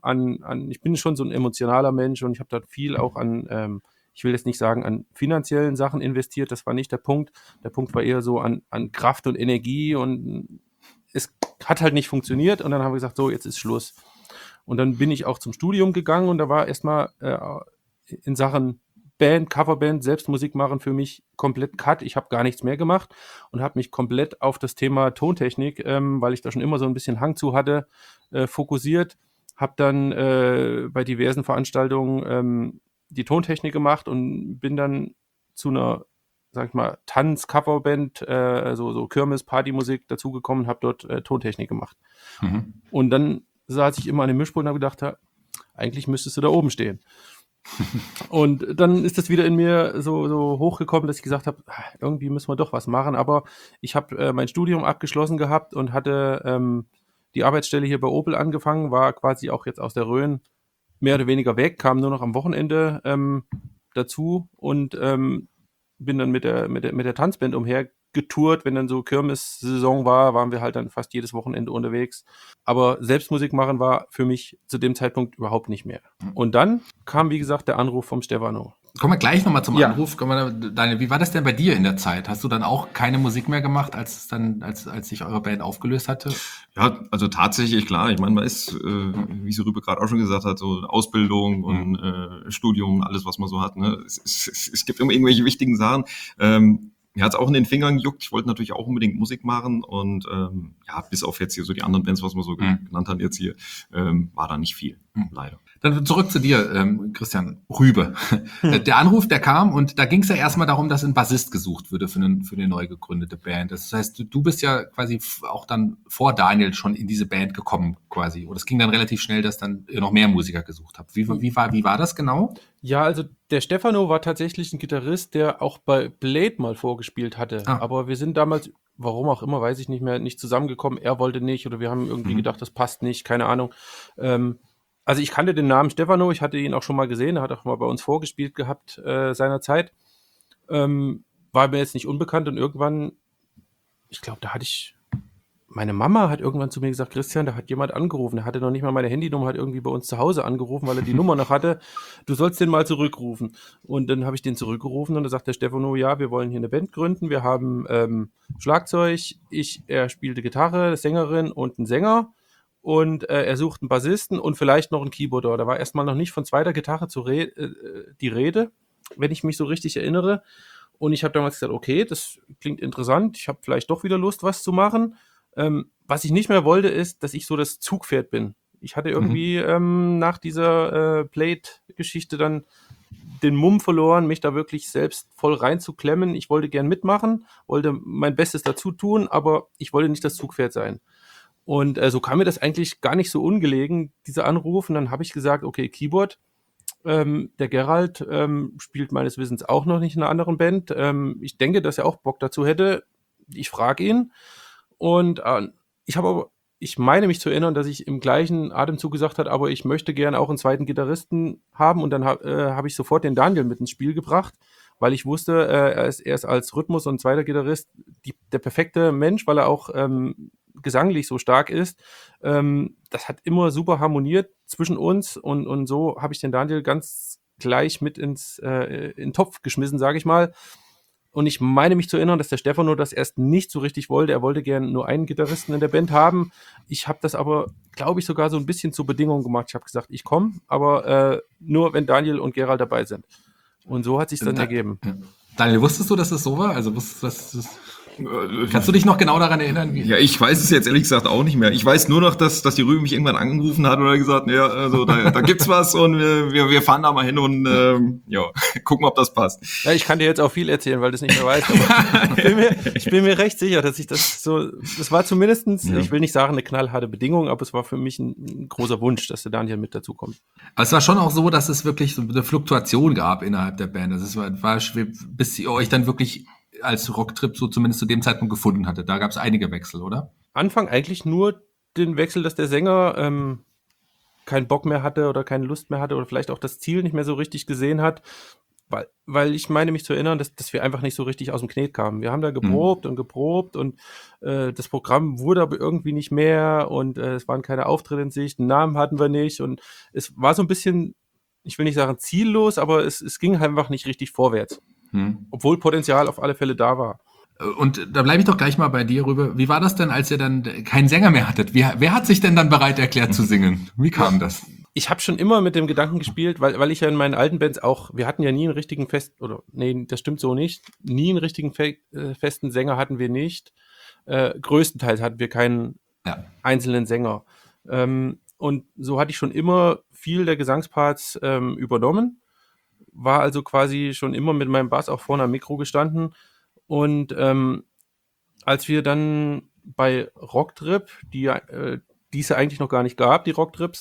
ich bin schon so ein emotionaler Mensch und ich habe da viel auch ich will jetzt nicht sagen, an finanziellen Sachen investiert. Das war nicht der Punkt. Der Punkt war eher so an Kraft und Energie und es hat halt nicht funktioniert. Und dann haben wir gesagt, so, jetzt ist Schluss. Und dann bin ich auch zum Studium gegangen und da war erstmal in Sachen Band, Coverband, Selbstmusik machen für mich komplett Cut. Ich habe gar nichts mehr gemacht und habe mich komplett auf das Thema Tontechnik, weil ich da schon immer so ein bisschen Hang zu hatte, fokussiert. Habe dann bei diversen Veranstaltungen die Tontechnik gemacht und bin dann zu einer, sag ich mal, Tanz-Coverband, so Kirmes-Partymusik dazugekommen, habe dort Tontechnik gemacht. Und dann saß ich immer an dem Mischpult und habe gedacht, eigentlich müsstest du da oben stehen. Und dann ist das wieder in mir so hochgekommen, dass ich gesagt habe, irgendwie müssen wir doch was machen. Aber ich habe mein Studium abgeschlossen gehabt und hatte die Arbeitsstelle hier bei Opel angefangen, war quasi auch jetzt aus der Rhön mehr oder weniger weg, kam nur noch am Wochenende dazu und bin dann mit der Tanzband umhergetourt. Wenn dann so Kirmes-Saison war, waren wir halt dann fast jedes Wochenende unterwegs. Aber Selbstmusik machen war für mich zu dem Zeitpunkt überhaupt nicht mehr. Und dann kam, wie gesagt, der Anruf vom Stefano. Kommen wir gleich nochmal zum Anruf. Daniel, wie war das denn bei dir in der Zeit? Hast du dann auch keine Musik mehr gemacht, als sich eure Band aufgelöst hatte? Ja, also tatsächlich, klar. Ich meine, man ist, wie Rübe gerade auch schon gesagt hat, so Ausbildung und Studium, alles, was man so hat. Ne? Es gibt immer irgendwelche wichtigen Sachen. Mir hat es auch in den Fingern gejuckt. Ich wollte natürlich auch unbedingt Musik machen und bis auf jetzt hier so die anderen Bands, was man so genannt hat jetzt hier, war da nicht viel, leider. Dann zurück zu dir, Christian Rübe. Der Anruf, der kam und da ging es ja erstmal darum, dass ein Bassist gesucht würde für eine neu gegründete Band. Das heißt, du bist ja quasi auch dann vor Daniel schon in diese Band gekommen quasi. Und es ging dann relativ schnell, dass dann ihr noch mehr Musiker gesucht habt. Wie war das genau? Ja, also der Stefano war tatsächlich ein Gitarrist, der auch bei Blade mal vorgespielt hatte. Aber wir sind damals, warum auch immer, weiß ich nicht mehr, nicht zusammengekommen. Er wollte nicht oder wir haben irgendwie gedacht, das passt nicht, keine Ahnung. Also ich kannte den Namen Stefano, ich hatte ihn auch schon mal gesehen, er hat auch mal bei uns vorgespielt gehabt seinerzeit. War mir jetzt nicht unbekannt und irgendwann, ich glaube, meine Mama hat irgendwann zu mir gesagt, Christian, da hat jemand angerufen, er hatte noch nicht mal meine Handynummer, hat irgendwie bei uns zu Hause angerufen, weil er die Nummer noch hatte, du sollst den mal zurückrufen. Und dann habe ich den zurückgerufen und da sagt der Stefano, ja, wir wollen hier eine Band gründen, wir haben Schlagzeug, er spielte Gitarre, Sängerin und einen Sänger. Und er sucht einen Bassisten und vielleicht noch einen Keyboarder. Da war erstmal noch nicht von zweiter Gitarre die Rede, wenn ich mich so richtig erinnere. Und ich habe damals gesagt, okay, das klingt interessant, ich habe vielleicht doch wieder Lust, was zu machen. Was ich nicht mehr wollte, ist, dass ich so das Zugpferd bin. Ich hatte irgendwie nach dieser Blade-Geschichte dann den Mumm verloren, mich da wirklich selbst voll reinzuklemmen. Ich wollte gern mitmachen, wollte mein Bestes dazu tun, aber ich wollte nicht das Zugpferd sein. Und so kam mir das eigentlich gar nicht so ungelegen, dieser Anruf. Und dann habe ich gesagt, okay, Keyboard. Der Gerald spielt meines Wissens auch noch nicht in einer anderen Band. Ich denke, dass er auch Bock dazu hätte. Ich frage ihn. Und ich meine mich zu erinnern, dass ich im gleichen Atemzug gesagt habe, aber ich möchte gerne auch einen zweiten Gitarristen haben. Und dann habe ich sofort den Daniel mit ins Spiel gebracht, weil ich wusste, er ist als Rhythmus- und zweiter Gitarrist der perfekte Mensch, weil er auch gesanglich so stark ist. Das hat immer super harmoniert zwischen uns und so habe ich den Daniel ganz gleich mit in den Topf geschmissen, sage ich mal. Und ich meine mich zu erinnern, dass der Stefano das erst nicht so richtig wollte. Er wollte gerne nur einen Gitarristen in der Band haben. Ich habe das aber, glaube ich, sogar so ein bisschen zur Bedingung gemacht. Ich habe gesagt, ich komme, aber nur, wenn Daniel und Gerald dabei sind. Und so hat sich dann ergeben. Ja. Daniel, wusstest du, dass es so war? Also kannst du dich noch genau daran erinnern? Ja, ich weiß es jetzt ehrlich gesagt auch nicht mehr. Ich weiß nur noch, dass die Rübe mich irgendwann angerufen hat und hat gesagt, ja, also da gibt's was und wir fahren da mal hin und gucken, ob das passt. Ja, ich kann dir jetzt auch viel erzählen, weil du es nicht mehr weißt. Aber ich bin mir recht sicher, dass ich das war zumindestens, ich will nicht sagen eine knallharte Bedingung, aber es war für mich ein großer Wunsch, dass der Daniel mit dazu kommt. Aber es war schon auch so, dass es wirklich so eine Fluktuation gab innerhalb der Band. Also es war schwer, bis ihr euch dann wirklich als Rocktrip so zumindest zu dem Zeitpunkt gefunden hatte. Da gab es einige Wechsel, oder? Anfang eigentlich nur den Wechsel, dass der Sänger keinen Bock mehr hatte oder keine Lust mehr hatte oder vielleicht auch das Ziel nicht mehr so richtig gesehen hat, weil ich meine mich zu erinnern, dass wir einfach nicht so richtig aus dem Knet kamen. Wir haben da geprobt und das Programm wurde aber irgendwie nicht mehr und es waren keine Auftritte in Sicht, einen Namen hatten wir nicht und es war so ein bisschen, ich will nicht sagen ziellos, aber es ging einfach nicht richtig vorwärts. Obwohl Potenzial auf alle Fälle da war. Und da bleibe ich doch gleich mal bei dir rüber. Wie war das denn, als ihr dann keinen Sänger mehr hattet? Wer hat sich denn dann bereit erklärt zu singen? Wie kam das? Ich habe schon immer mit dem Gedanken gespielt, weil ich ja in meinen alten Bands auch, wir hatten ja nie einen richtigen das stimmt so nicht, nie einen richtigen festen Sänger hatten wir nicht. Größtenteils hatten wir keinen einzelnen Sänger. Und so hatte ich schon immer viel der Gesangsparts übernommen. War also quasi schon immer mit meinem Bass auch vorne am Mikro gestanden. Und als wir dann bei Rocktrip, die es ja eigentlich noch gar nicht gab, die Rocktrips,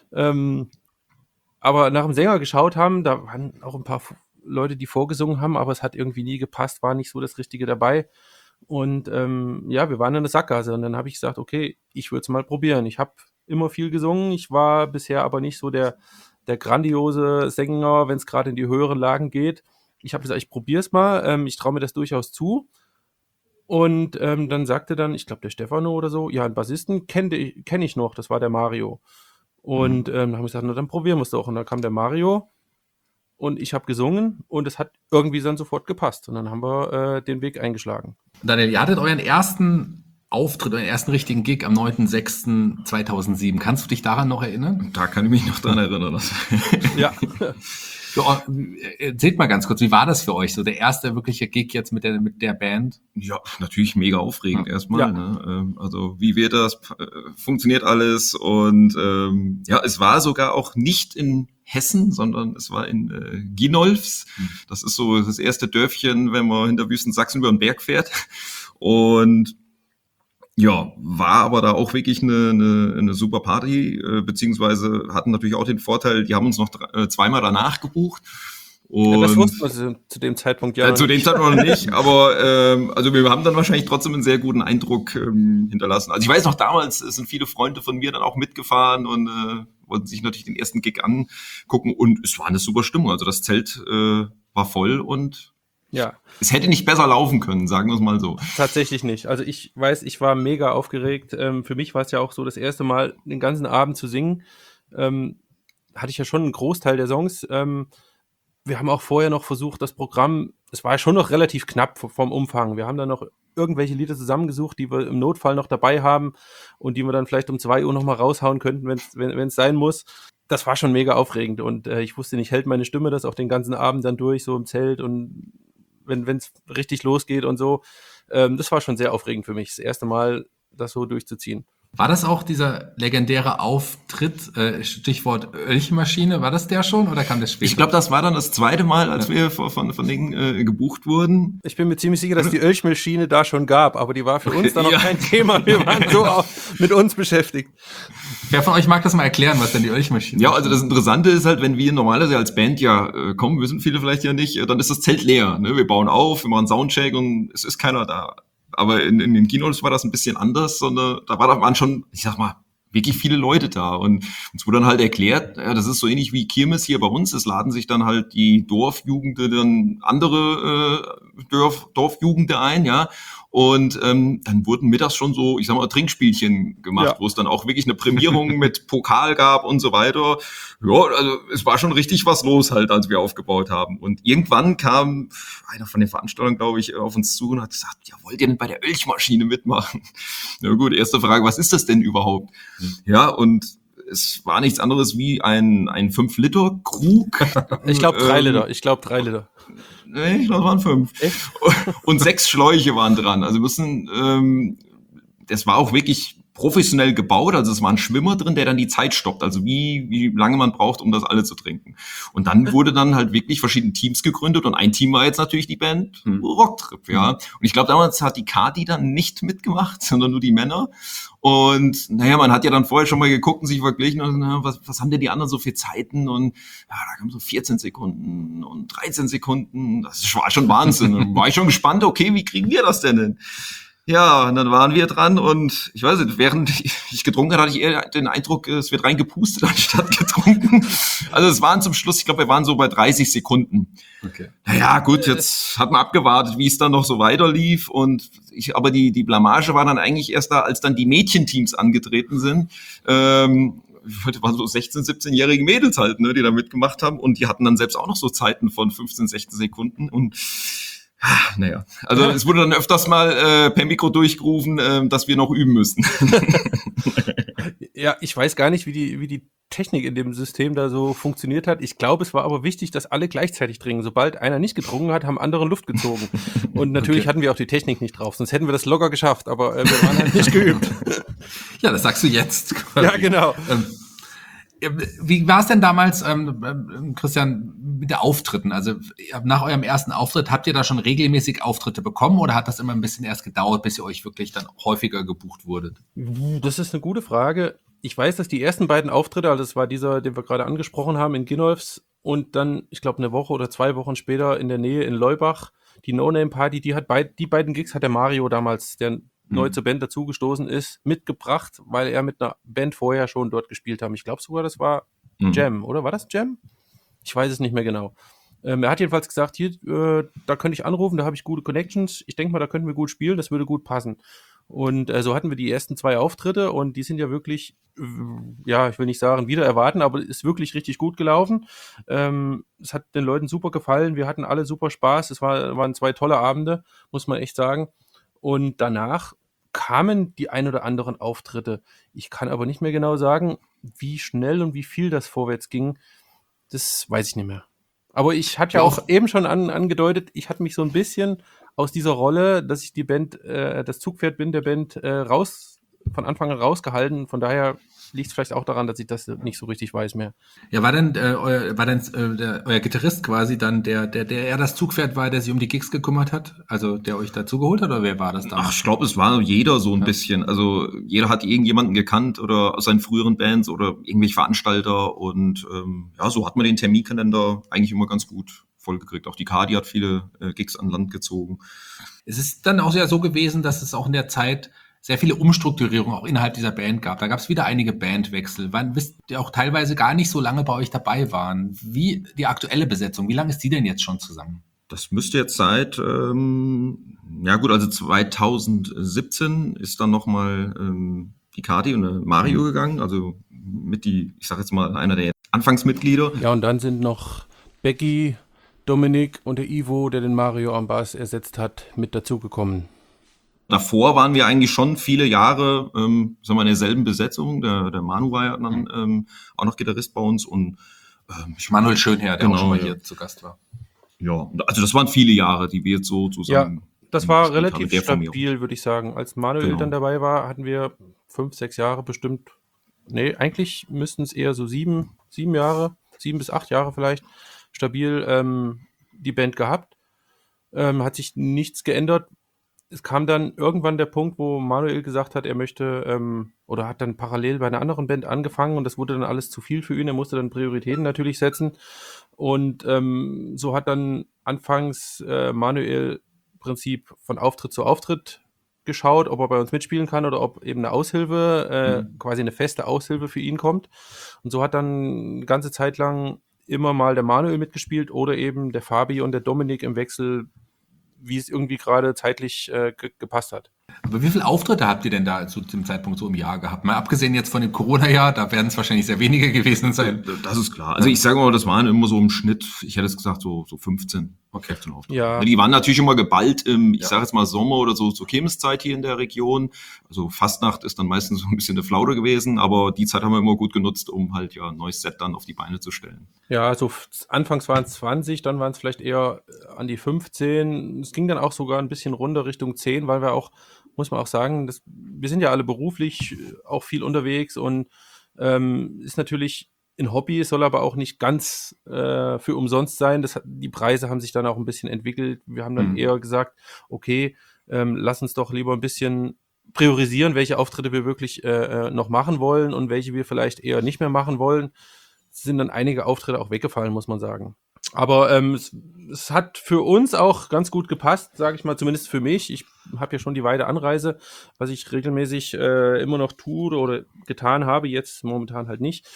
aber nach dem Sänger geschaut haben, da waren auch ein paar Leute, die vorgesungen haben, aber es hat irgendwie nie gepasst, war nicht so das Richtige dabei. Und wir waren in der Sackgasse und dann habe ich gesagt, okay, ich würde es mal probieren. Ich habe immer viel gesungen, ich war bisher aber nicht so der grandiose Sänger, wenn es gerade in die höheren Lagen geht. Ich habe gesagt, ich probiere es mal, ich traue mir das durchaus zu. Und dann sagte ich glaube der Stefano oder so, ja, einen Bassisten kenne ich noch, das war der Mario. Und dann haben wir gesagt, na dann probieren wir es doch. Und dann kam der Mario und ich habe gesungen und es hat irgendwie dann sofort gepasst. Und dann haben wir den Weg eingeschlagen. Daniel, ihr hattet euren ersten Auftritt, euren ersten richtigen Gig am 9.06.2007. Kannst du dich daran noch erinnern? Da kann ich mich noch dran erinnern. Ja. Ja, erzählt mal ganz kurz, wie war das für euch? So der erste wirkliche Gig jetzt mit der Band? Ja, natürlich mega aufregend erstmal. Ja. Ne? Also wie wird das, funktioniert alles? Und ja, es war sogar auch nicht in Hessen, sondern es war in Ginolfs. Das ist so das erste Dörfchen, wenn man hinter Wüstensachsen über den Berg fährt. Und ja, war aber da auch wirklich eine super Party, beziehungsweise hatten natürlich auch den Vorteil, die haben uns noch zweimal danach gebucht. Und Das wussten wir zu dem Zeitpunkt ja noch zu dem nicht. Zeitpunkt noch nicht, aber also wir haben dann wahrscheinlich trotzdem einen sehr guten Eindruck hinterlassen. Also ich weiß noch, damals sind viele Freunde von mir dann auch mitgefahren und wollten sich natürlich den ersten Gig angucken und es war eine super Stimmung. Also das Zelt war voll und Ja, es hätte nicht besser laufen können, sagen wir es mal so. tatsächlich nicht. Also ich weiß, ich war mega aufgeregt. Für mich war es ja auch so, das erste Mal den ganzen Abend zu singen. Hatte ich ja schon einen Großteil der Songs. Wir haben auch vorher noch versucht, das Programm, es war ja schon noch relativ knapp vom Umfang. Wir haben dann noch irgendwelche Lieder zusammengesucht, die wir im Notfall noch dabei haben und die wir dann vielleicht um 2 Uhr noch mal raushauen könnten, wenn es sein muss. Das war schon mega aufregend und ich wusste nicht, hält meine Stimme das auch den ganzen Abend dann durch, so im Zelt und wenn es richtig losgeht und so. Das war schon sehr aufregend für mich, das erste Mal das so durchzuziehen. War das auch dieser legendäre Auftritt, Stichwort Ölchmaschine, war das der schon oder kam das später? Ich glaube, das war dann das zweite Mal, als wir von denen gebucht wurden. Ich bin mir ziemlich sicher, dass die Ölchmaschine da schon gab, aber die war für uns dann noch Ja. kein Thema. Wir waren so auch mit uns beschäftigt. Wer von euch mag das mal erklären, was denn die Ölchmaschine Ja, ist? also das Interessante ist halt, wenn wir normalerweise als Band kommen, wissen viele vielleicht ja nicht, dann ist das Zelt leer. Ne? Wir bauen auf, wir machen Soundcheck und es ist keiner da. Aber in den Kinos war das ein bisschen anders, sondern da waren schon, ich sag mal, wirklich viele Leute da. Und uns wurde dann halt erklärt, ja, das ist so ähnlich wie Kirmes hier bei uns. Es laden sich dann halt die Dorfjugende dann andere Dorfjugende ein, ja. Und dann wurden mittags schon so, ich sag mal, Trinkspielchen gemacht, Ja. wo es dann auch wirklich eine Prämierung mit Pokal gab und so weiter. Ja, also es war schon richtig was los halt, als wir aufgebaut haben. Und irgendwann kam einer von den Veranstaltern, glaube ich, auf uns zu und hat gesagt, ja, wollt ihr denn bei der Ölchmaschine mitmachen? Na gut, erste Frage, was ist das denn überhaupt? Ja, und es war nichts anderes wie ein 5-Liter-Krug. Ich glaube 3 Liter. Ich glaube 3 Liter. Nee, ich glaube, es waren 5. Echt? Und 6 Schläuche waren dran. Also das war auch wirklich professionell gebaut. Also es war ein Schwimmer drin, der dann die Zeit stoppt. Also wie lange man braucht, um das alle zu trinken. Und dann wurde dann halt wirklich verschiedene Teams gegründet. Und ein Team war jetzt natürlich die Band Rocktrip, ja. Und ich glaube, damals hat die Kati dann nicht mitgemacht, sondern nur die Männer. Und naja, man hat ja dann vorher schon mal geguckt und sich verglichen, und, na, was haben denn die anderen so für Zeiten? Und ja, da kamen so 14 Sekunden und 13 Sekunden. Das war schon Wahnsinn. Und war ich schon gespannt, okay, wie kriegen wir das denn hin? Ja, und dann waren wir dran und ich weiß nicht, während ich getrunken habe, hatte ich eher den Eindruck, es wird reingepustet anstatt getrunken. Also es waren zum Schluss, ich glaube, wir waren so bei 30 Sekunden. Okay. Naja, gut, jetzt hat man abgewartet, wie es dann noch so weiter lief. Aber die Blamage war dann eigentlich erst da, als dann die Mädchenteams angetreten sind. Das waren so 16-, 17-jährige Mädels halt, ne, die da mitgemacht haben. Und die hatten dann selbst auch noch so Zeiten von 15, 16 Sekunden. Und naja, also es wurde dann öfters mal per Mikro durchgerufen, dass wir noch üben müssen. Ja, ich weiß gar nicht, wie die Technik in dem System da so funktioniert hat. Ich glaube, es war aber wichtig, dass alle gleichzeitig trinken. Sobald einer nicht getrunken hat, haben andere Luft gezogen. Und natürlich hatten wir auch die Technik nicht drauf, sonst hätten wir das locker geschafft, aber wir waren halt nicht geübt. Ja, das sagst du jetzt. Ja, genau. Wie war es denn damals, Christian, mit den Auftritten? Also nach eurem ersten Auftritt, habt ihr da schon regelmäßig Auftritte bekommen oder hat das immer ein bisschen erst gedauert, bis ihr euch wirklich dann häufiger gebucht wurdet? Das ist eine gute Frage. Ich weiß, dass die ersten beiden Auftritte, also das war dieser, den wir gerade angesprochen haben, in Ginolfs und dann, ich glaube, eine Woche oder 2 Wochen später in der Nähe in Leubach, die No-Name-Party, die beiden Gigs hat der Mario damals, der neu zur Band dazugestoßen ist, mitgebracht, weil er mit einer Band vorher schon dort gespielt haben. Ich glaube sogar, das war Jam, oder? War das Jam? Ich weiß es nicht mehr genau. Er hat jedenfalls gesagt, hier, da könnte ich anrufen, da habe ich gute Connections. Ich denke mal, da könnten wir gut spielen, das würde gut passen. Und so hatten wir die ersten 2 Auftritte und die sind ja wirklich, ja, ich will nicht sagen, wieder erwarten, aber ist wirklich richtig gut gelaufen. Es hat den Leuten super gefallen, wir hatten alle super Spaß, es waren 2 tolle Abende, muss man echt sagen. Und danach kamen die ein oder anderen Auftritte. Ich kann aber nicht mehr genau sagen, wie schnell und wie viel das vorwärts ging. Das weiß ich nicht mehr. Aber ich hatte ja auch eben schon angedeutet, ich hatte mich so ein bisschen aus dieser Rolle, dass ich die Band, das Zugpferd bin der Band, von Anfang an rausgehalten. Von daher liegt es vielleicht auch daran, dass ich das nicht so richtig weiß mehr. Ja, war dann euer Gitarrist quasi dann der eher das Zugpferd war, der sich um die Gigs gekümmert hat? Also der euch dazu geholt hat, oder wer war das dann? Ach, ich glaube, es war jeder so ein bisschen. Also jeder hat irgendjemanden gekannt oder aus seinen früheren Bands oder irgendwelche Veranstalter und so hat man den Terminkalender eigentlich immer ganz gut vollgekriegt. Auch die Kadi hat viele Gigs an Land gezogen. Es ist dann auch ja so gewesen, dass es auch in der Zeit sehr viele Umstrukturierungen auch innerhalb dieser Band gab. Da gab es wieder einige Bandwechsel, wisst ihr auch teilweise gar nicht so lange bei euch dabei waren. Wie die aktuelle Besetzung, wie lange ist die denn jetzt schon zusammen? Das müsste jetzt seit, also 2017 ist dann nochmal die Kati und der Mario gegangen, also ich sag jetzt mal, einer der Anfangsmitglieder. Ja, und dann sind noch Becky, Dominik und der Ivo, der den Mario am Bass ersetzt hat, mit dazugekommen. Davor waren wir eigentlich schon viele Jahre, in derselben Besetzung. Der Manu war ja dann auch noch Gitarrist bei uns und Manuel Schönherr, der auch schon mal hier zu Gast war. Ja, also das waren viele Jahre, die wir jetzt so zusammen. Ja, das war relativ stabil, würde ich sagen. Als Manuel dann dabei war, hatten wir 5, 6 Jahre bestimmt. Nee, eigentlich müssten es eher so 7 bis 8 Jahre vielleicht stabil die Band gehabt. Hat sich nichts geändert. Es kam dann irgendwann der Punkt, wo Manuel gesagt hat, er möchte oder hat dann parallel bei einer anderen Band angefangen und das wurde dann alles zu viel für ihn. Er musste dann Prioritäten natürlich setzen und so hat dann anfangs Manuel im Prinzip von Auftritt zu Auftritt geschaut, ob er bei uns mitspielen kann oder ob eben eine Aushilfe, quasi eine feste Aushilfe für ihn kommt. Und so hat dann eine ganze Zeit lang immer mal der Manuel mitgespielt oder eben der Fabi und der Dominik im Wechsel, wie es irgendwie gerade zeitlich gepasst hat. Aber wie viele Auftritte habt ihr denn da zu dem Zeitpunkt so im Jahr gehabt? Mal abgesehen jetzt von dem Corona-Jahr, da werden es wahrscheinlich sehr wenige gewesen sein. Das ist klar. Also ich sage mal, das waren immer so im Schnitt, ich hätte es gesagt, so 15. Okay. 15 Auftritte. Ja. Die waren natürlich immer geballt im, ich sage jetzt mal Sommer oder so zur Kirmeszeit hier in der Region. Also Fastnacht ist dann meistens so ein bisschen eine Flaute gewesen, aber die Zeit haben wir immer gut genutzt, um halt ein neues Set dann auf die Beine zu stellen. Ja, also anfangs waren es 20, dann waren es vielleicht eher an die 15. Es ging dann auch sogar ein bisschen runter Richtung 10, weil wir auch, muss man auch sagen, wir sind ja alle beruflich auch viel unterwegs und ist natürlich ein Hobby, soll aber auch nicht ganz für umsonst sein. Die Preise haben sich dann auch ein bisschen entwickelt. Wir haben dann eher gesagt, okay, lass uns doch lieber ein bisschen priorisieren, welche Auftritte wir wirklich noch machen wollen und welche wir vielleicht eher nicht mehr machen wollen. Es sind dann einige Auftritte auch weggefallen, muss man sagen. Aber es hat für uns auch ganz gut gepasst, sage ich mal, zumindest für mich. Ich habe ja schon die weite Anreise, was ich regelmäßig immer noch tue oder getan habe, jetzt momentan halt nicht,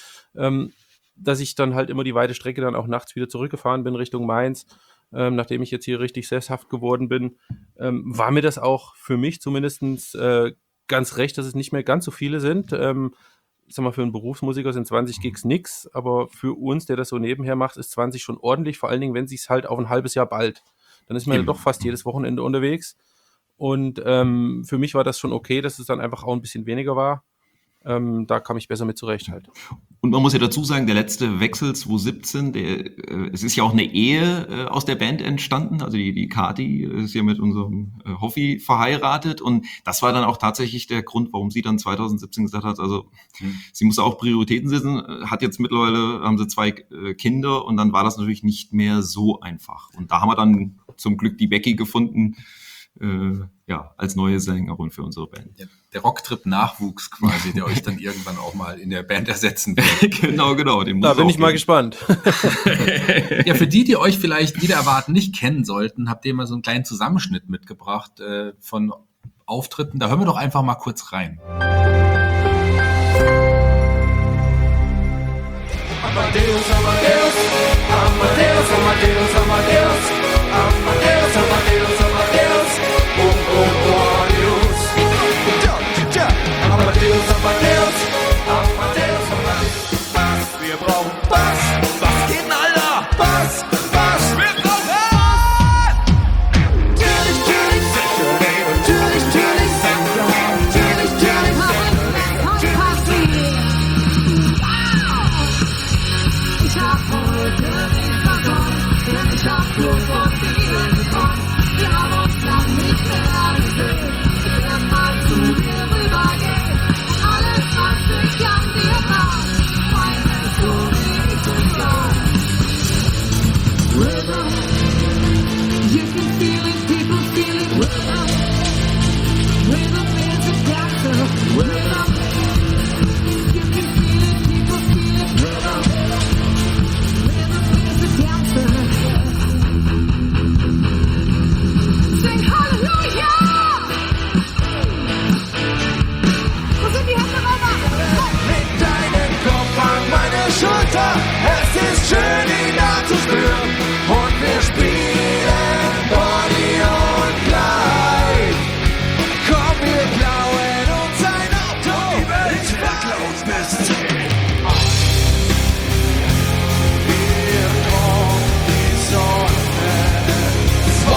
dass ich dann halt immer die weite Strecke dann auch nachts wieder zurückgefahren bin Richtung Mainz. Nachdem ich jetzt hier richtig sesshaft geworden bin, war mir das auch für mich zumindest ganz recht, dass es nicht mehr ganz so viele sind. Ich sag mal, für einen Berufsmusiker sind 20 Gigs nix, aber für uns, der das so nebenher macht, ist 20 schon ordentlich, vor allen Dingen, wenn es sich halt auf ein halbes Jahr ballt. Dann ist man ja doch fast jedes Wochenende unterwegs und für mich war das schon okay, dass es dann einfach auch ein bisschen weniger war. Da kam ich besser mit zurecht halt. Und man muss ja dazu sagen, der letzte Wechsel 2017, es ist ja auch eine Ehe aus der Band entstanden, also die Kati ist ja mit unserem Hoffi verheiratet und das war dann auch tatsächlich der Grund, warum sie dann 2017 gesagt hat, also sie muss auch Prioritäten setzen, hat jetzt mittlerweile, haben sie 2 Kinder und dann war das natürlich nicht mehr so einfach. Und da haben wir dann zum Glück die Becky gefunden, als neue Sängerin für unsere Band. Ja, der Rocktrip-Nachwuchs quasi, der euch dann irgendwann auch mal in der Band ersetzen wird. Genau. Da bin ich mal gespannt. Ja, für die euch vielleicht wieder erwarten nicht kennen sollten, habt ihr mal so einen kleinen Zusammenschnitt mitgebracht von Auftritten. Da hören wir doch einfach mal kurz rein. Amadeus, Amadeus, Amadeus, Amadeus, Amadeus, Amadeus, Amadeus, Amadeus, Amadeus, Amadeus, Amadeus, Amadeus, Bass, wir brauchen Bass, was geht denn, Alter? Bass, wir brauchen Ich hab nur von dir geträumt, wir haben uns lang nicht mehr gesehen. Erst mal zu dir rübergehen, alles was ich an dir brauch, meine Story zu sagen. Rhythm, you can feel it, people feel it. Rhythm, rhythm is a dancer. Rhythm, you can feel it, people feel it. Rhythm, rhythm is a dancer. Sing Hallelujah! Wo sind die Hände rüber? Leg deinen Kopf an meine Schulter, es ist schön, ihn da zu spüren. Und wir spielen Bonnie und Clyde. Komm, wir klauen uns ein Auto, die Welt verklaut bist. Hier kommt die Sonne. 2.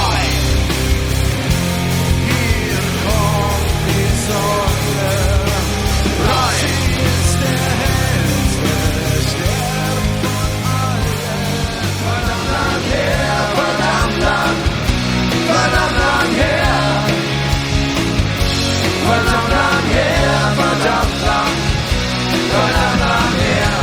Hier kommt die Sonne. 3. Sie ist der hellste Stern von allen. Verdammt lang her, verdammt lang her. Verdammt lang her, verdammt lang her.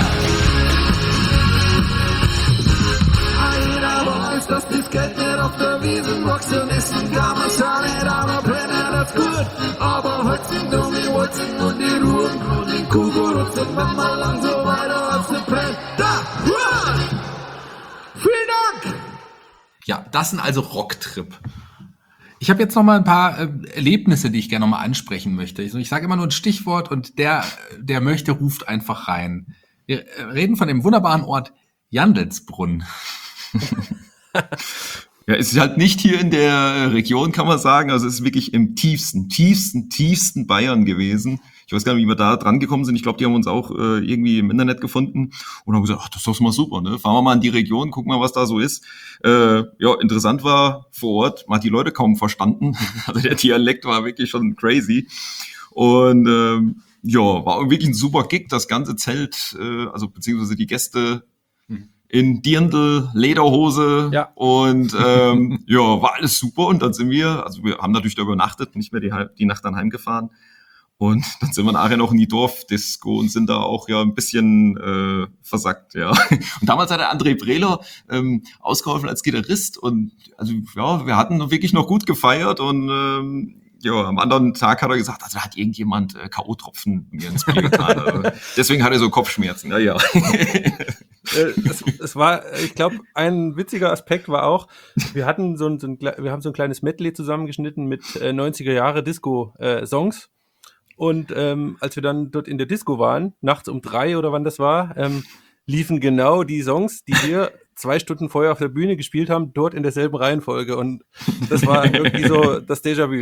Einer weiß, dass die Skate auf der Wiese wachsen ist und kann man schon nicht, aber brennen das gut. Aber heute sind um die Wurzeln und die Ruhen und die Kugelrutzen, wenn man lang so weiter als eine brennt. Da! Hurra! Vielen Dank! Ja, das sind also Rocktrip. Ich habe jetzt noch mal ein paar Erlebnisse, die ich gerne noch mal ansprechen möchte. Ich sage immer nur ein Stichwort und der möchte, ruft einfach rein. Wir reden von dem wunderbaren Ort Jandelsbrunn. Ja, es ist halt nicht hier in der Region, kann man sagen. Also es ist wirklich im tiefsten Bayern gewesen. Ich weiß gar nicht, wie wir da dran gekommen sind. Ich glaube, die haben uns auch irgendwie im Internet gefunden und haben gesagt, ach, das ist doch mal super, ne? Fahren wir mal in die Region, gucken mal, was da so ist. Ja, interessant war vor Ort, man hat die Leute kaum verstanden. Also der Dialekt war wirklich schon crazy. Und ja, war wirklich ein super Gig. Das ganze Zelt, also beziehungsweise die Gäste in Dirndl, Lederhose, Ja. und ja, war alles super. Und dann sind wir haben natürlich da übernachtet, nicht mehr die Nacht dann heimgefahren. Und dann sind wir nachher noch in die Dorfdisco und sind da auch ja ein bisschen versackt, ja. Und damals hat der André Brehler ausgeholfen als Gitarrist und also ja, wir hatten wirklich noch gut gefeiert und ja, am anderen Tag hat er gesagt, also da hat irgendjemand K.O.-Tropfen mir ins Bier getan. Also, deswegen hat er so Kopfschmerzen. Ja. Es war, ich glaube, ein witziger Aspekt war auch, wir haben so ein kleines Medley zusammengeschnitten mit 90er Jahre Disco-Songs. Und als wir dann dort in der Disco waren, nachts um 3 oder wann das war, liefen genau die Songs, die wir 2 Stunden vorher auf der Bühne gespielt haben, dort in derselben Reihenfolge. Und das war irgendwie so das Déjà-vu.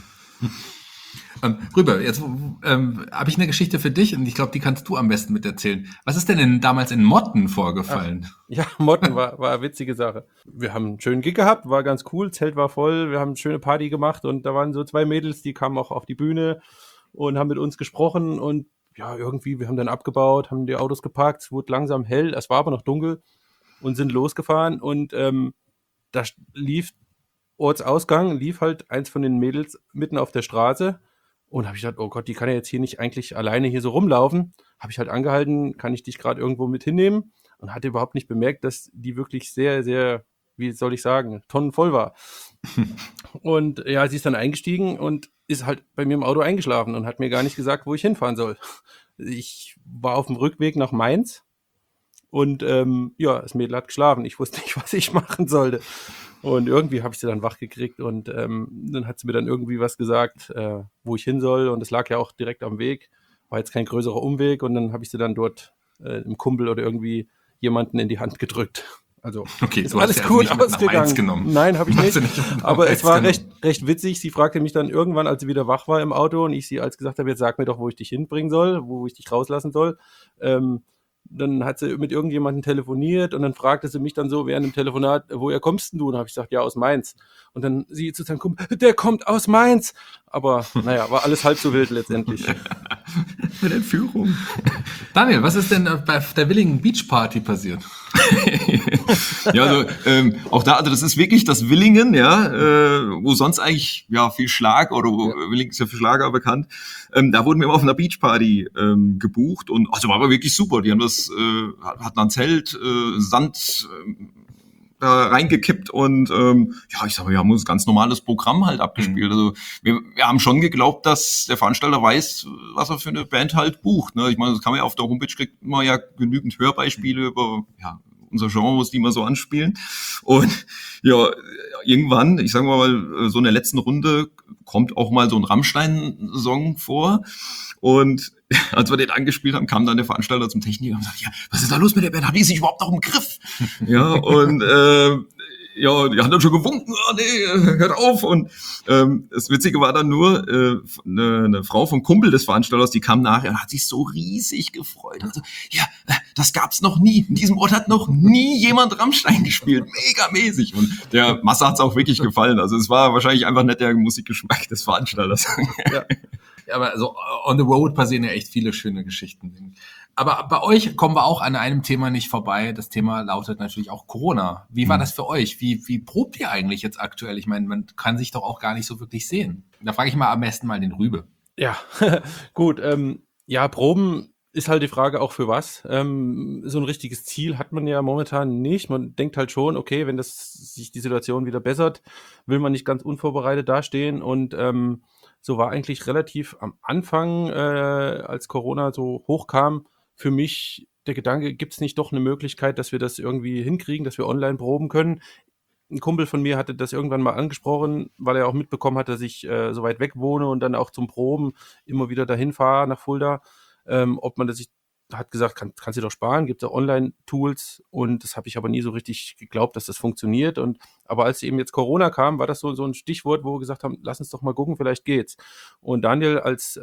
Rüber, jetzt habe ich eine Geschichte für dich und ich glaube, die kannst du am besten miterzählen. Was ist denn damals in Motten vorgefallen? Ja, Motten war eine witzige Sache. Wir haben einen schönen Gig gehabt, war ganz cool, Zelt war voll, wir haben eine schöne Party gemacht und da waren so 2 Mädels, die kamen auch auf die Bühne und haben mit uns gesprochen und ja, irgendwie, wir haben dann abgebaut, haben die Autos geparkt, es wurde langsam hell, es war aber noch dunkel und sind losgefahren und da lief Ortsausgang, lief halt eins von den Mädels mitten auf der Straße und habe ich gedacht, oh Gott, die kann ja jetzt hier nicht eigentlich alleine hier so rumlaufen. Habe ich halt angehalten, kann ich dich gerade irgendwo mit hinnehmen und hatte überhaupt nicht bemerkt, dass die wirklich sehr, sehr, wie soll ich sagen, tonnenvoll war. Und ja, sie ist dann eingestiegen und ist halt bei mir im Auto eingeschlafen und hat mir gar nicht gesagt, wo ich hinfahren soll. Ich war auf dem Rückweg nach Mainz und ja, das Mädel hat geschlafen. Ich wusste nicht, was ich machen sollte. Und irgendwie habe ich sie dann wach gekriegt und dann hat sie mir dann irgendwie was gesagt, wo ich hin soll. Und es lag ja auch direkt am Weg, war jetzt kein größerer Umweg. Und dann habe ich sie dann dort einem Kumpel oder irgendwie jemanden in die Hand gedrückt. Also Okay, ist du hast alles ja gut nicht mit nach Mainz ausgegangen. genommen. Nein, habe ich Hast nicht. du nicht mit nach Aber Mainz es war genommen. recht witzig. Sie fragte mich dann irgendwann, als sie wieder wach war im Auto und ich sie als gesagt habe, jetzt sag mir doch, wo ich dich hinbringen soll, wo ich dich rauslassen soll. Dann hat sie mit irgendjemandem telefoniert und dann fragte sie mich dann so während dem Telefonat, woher kommst denn du? Und habe ich gesagt, ja, aus Mainz. Und dann sie zu seinem Kumpel, der kommt aus Mainz. Aber naja, war alles halb so wild letztendlich. Mit Entführung. Daniel, was ist denn bei der Willingen Beach Party passiert? Ja, also auch da, also das ist wirklich das Willingen, ja, wo sonst eigentlich ja viel Schlag oder wo Willingen ist ja für Schlager bekannt. Da wurden wir immer auf einer Beachparty gebucht und also war aber wirklich super. Die haben das hatten ein Zelt, Sand da reingekippt und ja, ich sage, wir haben uns ganz normales Programm halt abgespielt. Also wir haben schon geglaubt, dass der Veranstalter weiß, was er für eine Band halt bucht. Ne? Ich meine, das kann man ja auf der Homepage, kriegt man ja genügend Hörbeispiele über ja, unser Genres, die wir so anspielen. Und ja, irgendwann, ich sage mal, so in der letzten Runde kommt auch mal so ein Rammstein-Song vor. Und als wir den angespielt haben, kam dann der Veranstalter zum Techniker und sagte, ja, was ist da los mit der Band? Hat die sich überhaupt noch im Griff? Ja, und ja, die haben dann schon gewunken, oh, nee, hört auf. Und das Witzige war dann nur, eine Frau vom Kumpel des Veranstalters, die kam nachher und hat sich so riesig gefreut. Also, ja, das gab's noch nie. In diesem Ort hat noch nie jemand Rammstein gespielt. Mega mäßig. Und der Masse hat's auch wirklich gefallen. Also es war wahrscheinlich einfach nicht der Musikgeschmack des Veranstalters. Ja. Aber also on the road passieren ja echt viele schöne Geschichten. Aber bei euch kommen wir auch an einem Thema nicht vorbei. Das Thema lautet natürlich auch Corona. Wie war das für euch? Wie probt ihr eigentlich jetzt aktuell? Ich meine, man kann sich doch auch gar nicht so wirklich sehen. Da frage ich mal am besten mal den Rübe. Ja, gut. Ja, Proben ist halt die Frage auch für was. So ein richtiges Ziel hat man ja momentan nicht. Man denkt halt schon, okay, wenn sich die Situation wieder bessert, will man nicht ganz unvorbereitet dastehen. Und so war eigentlich relativ am Anfang, als Corona so hochkam, für mich der Gedanke, gibt es nicht doch eine Möglichkeit, dass wir das irgendwie hinkriegen, dass wir online proben können? Ein Kumpel von mir hatte das irgendwann mal angesprochen, weil er auch mitbekommen hat, dass ich so weit weg wohne und dann auch zum Proben immer wieder dahin fahre nach Fulda. Ob man das hat gesagt, kannst du doch sparen, gibt es auch Online-Tools und das habe ich aber nie so richtig geglaubt, dass das funktioniert. Aber als eben jetzt Corona kam, war das so ein Stichwort, wo wir gesagt haben, lass uns doch mal gucken, vielleicht geht's. Und Daniel als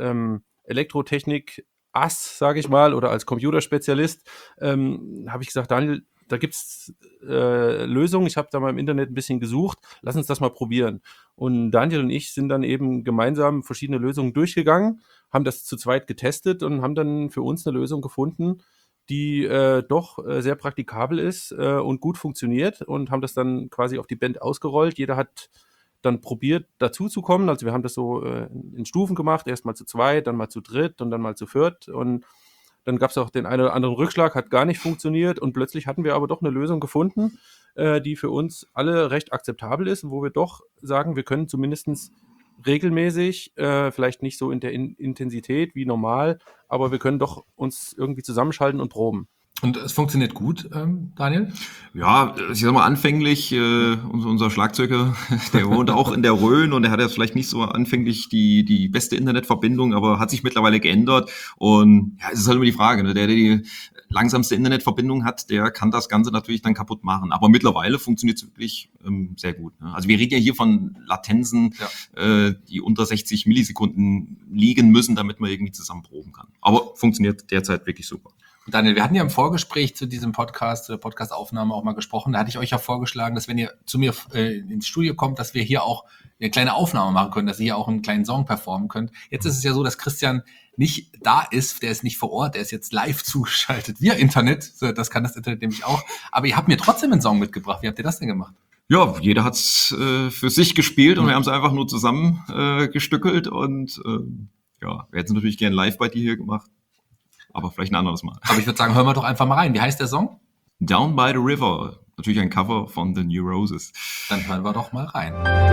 Elektrotechnik-Ass, sage ich mal, oder als Computerspezialist, habe ich gesagt, Daniel, da gibt's Lösungen. Ich habe da mal im Internet ein bisschen gesucht. Lass uns das mal probieren. Und Daniel und ich sind dann eben gemeinsam verschiedene Lösungen durchgegangen, haben das zu zweit getestet und haben dann für uns eine Lösung gefunden, die doch sehr praktikabel ist und gut funktioniert und haben das dann quasi auf die Band ausgerollt. Jeder hat dann probiert, dazu zu kommen. Also wir haben das so in Stufen gemacht. Erst mal zu zweit, dann mal zu dritt und dann mal zu viert. Und dann gab es auch den einen oder anderen Rückschlag, hat gar nicht funktioniert. Und plötzlich hatten wir aber doch eine Lösung gefunden, die für uns alle recht akzeptabel ist, wo wir doch sagen, wir können zumindest regelmäßig, vielleicht nicht so in der Intensität wie normal, aber wir können doch uns irgendwie zusammenschalten und proben. Und es funktioniert gut, Daniel? Ja, ich sag mal anfänglich, unser Schlagzeuger, der wohnt auch in der Rhön und der hat jetzt vielleicht nicht so anfänglich die beste Internetverbindung, aber hat sich mittlerweile geändert. Und ja, es ist halt immer die Frage, ne? Der die langsamste Internetverbindung hat, der kann das Ganze natürlich dann kaputt machen. Aber mittlerweile funktioniert es wirklich sehr gut. Ne? Also wir reden ja hier von Latenzen, die unter 60 Millisekunden liegen müssen, damit man irgendwie zusammen proben kann. Aber funktioniert derzeit wirklich super. Daniel, wir hatten ja im Vorgespräch zu diesem Podcast, zu der Podcastaufnahme auch mal gesprochen. Da hatte ich euch ja vorgeschlagen, dass wenn ihr zu mir ins Studio kommt, dass wir hier auch eine kleine Aufnahme machen können, dass ihr hier auch einen kleinen Song performen könnt. Jetzt ist es ja so, dass Christian nicht da ist, der ist nicht vor Ort, der ist jetzt live zugeschaltet via Internet. Das kann das Internet nämlich auch. Aber ihr habt mir trotzdem einen Song mitgebracht. Wie habt ihr das denn gemacht? Ja, jeder hat's für sich gespielt und wir haben es einfach nur zusammen gestückelt und ja, wir hätten es natürlich gern live bei dir hier gemacht. Aber vielleicht ein anderes Mal. Aber ich würde sagen, hören wir doch einfach mal rein. Wie heißt der Song? Down by the River. Natürlich ein Cover von The New Roses. Dann hören wir doch mal rein.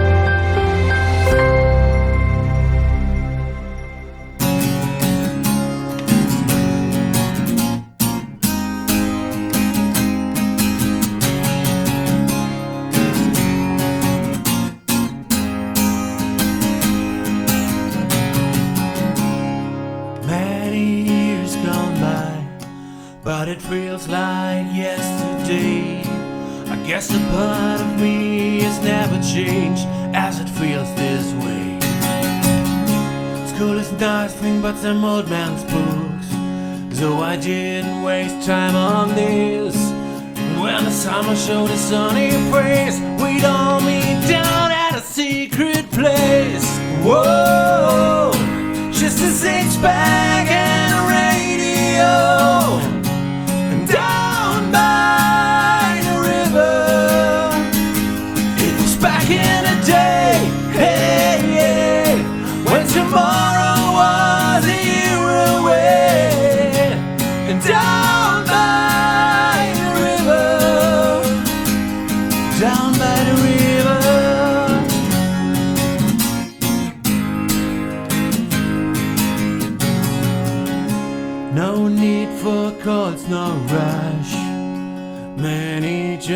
But it feels like yesterday. I guess a part of me has never changed as it feels this way. School is nothing but some old man's books, so I didn't waste time on this. When the summer showed a sunny face, we'd all meet down at a secret place. Whoa, just a six-pack and a radio. Down by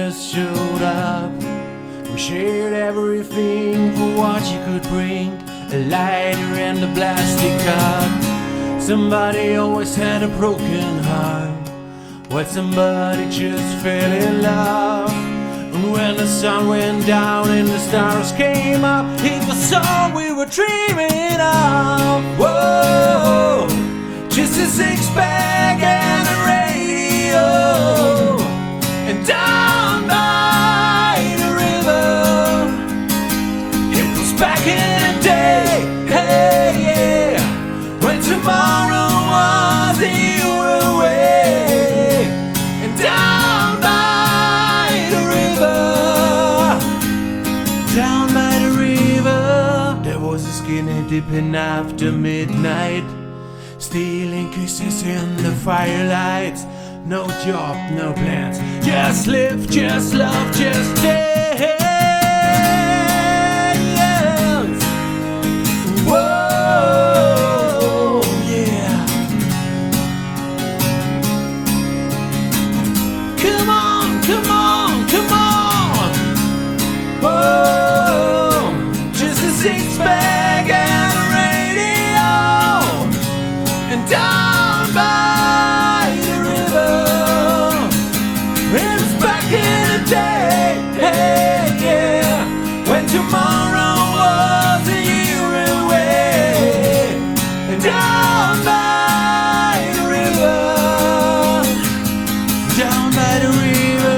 just showed up. We shared everything for what you could bring, a lighter and a plastic cup. Somebody always had a broken heart, while somebody just fell in love. And when the sun went down and the stars came up, it was all we were dreaming of. Whoa, just a six-pack and a radio, and down by the river, it was back in the day, hey, yeah, when tomorrow was a year away, and down by the river, there was a skinny dipping after midnight, stealing kisses in the firelights. No job, no plans, just live, just love, just dance. Whoa, yeah. Come on, come on, come on. Whoa, just a six-pack and a radio, and down by the river, it's back in the day, hey, yeah, when tomorrow was a year away, and down by the river, down by the river.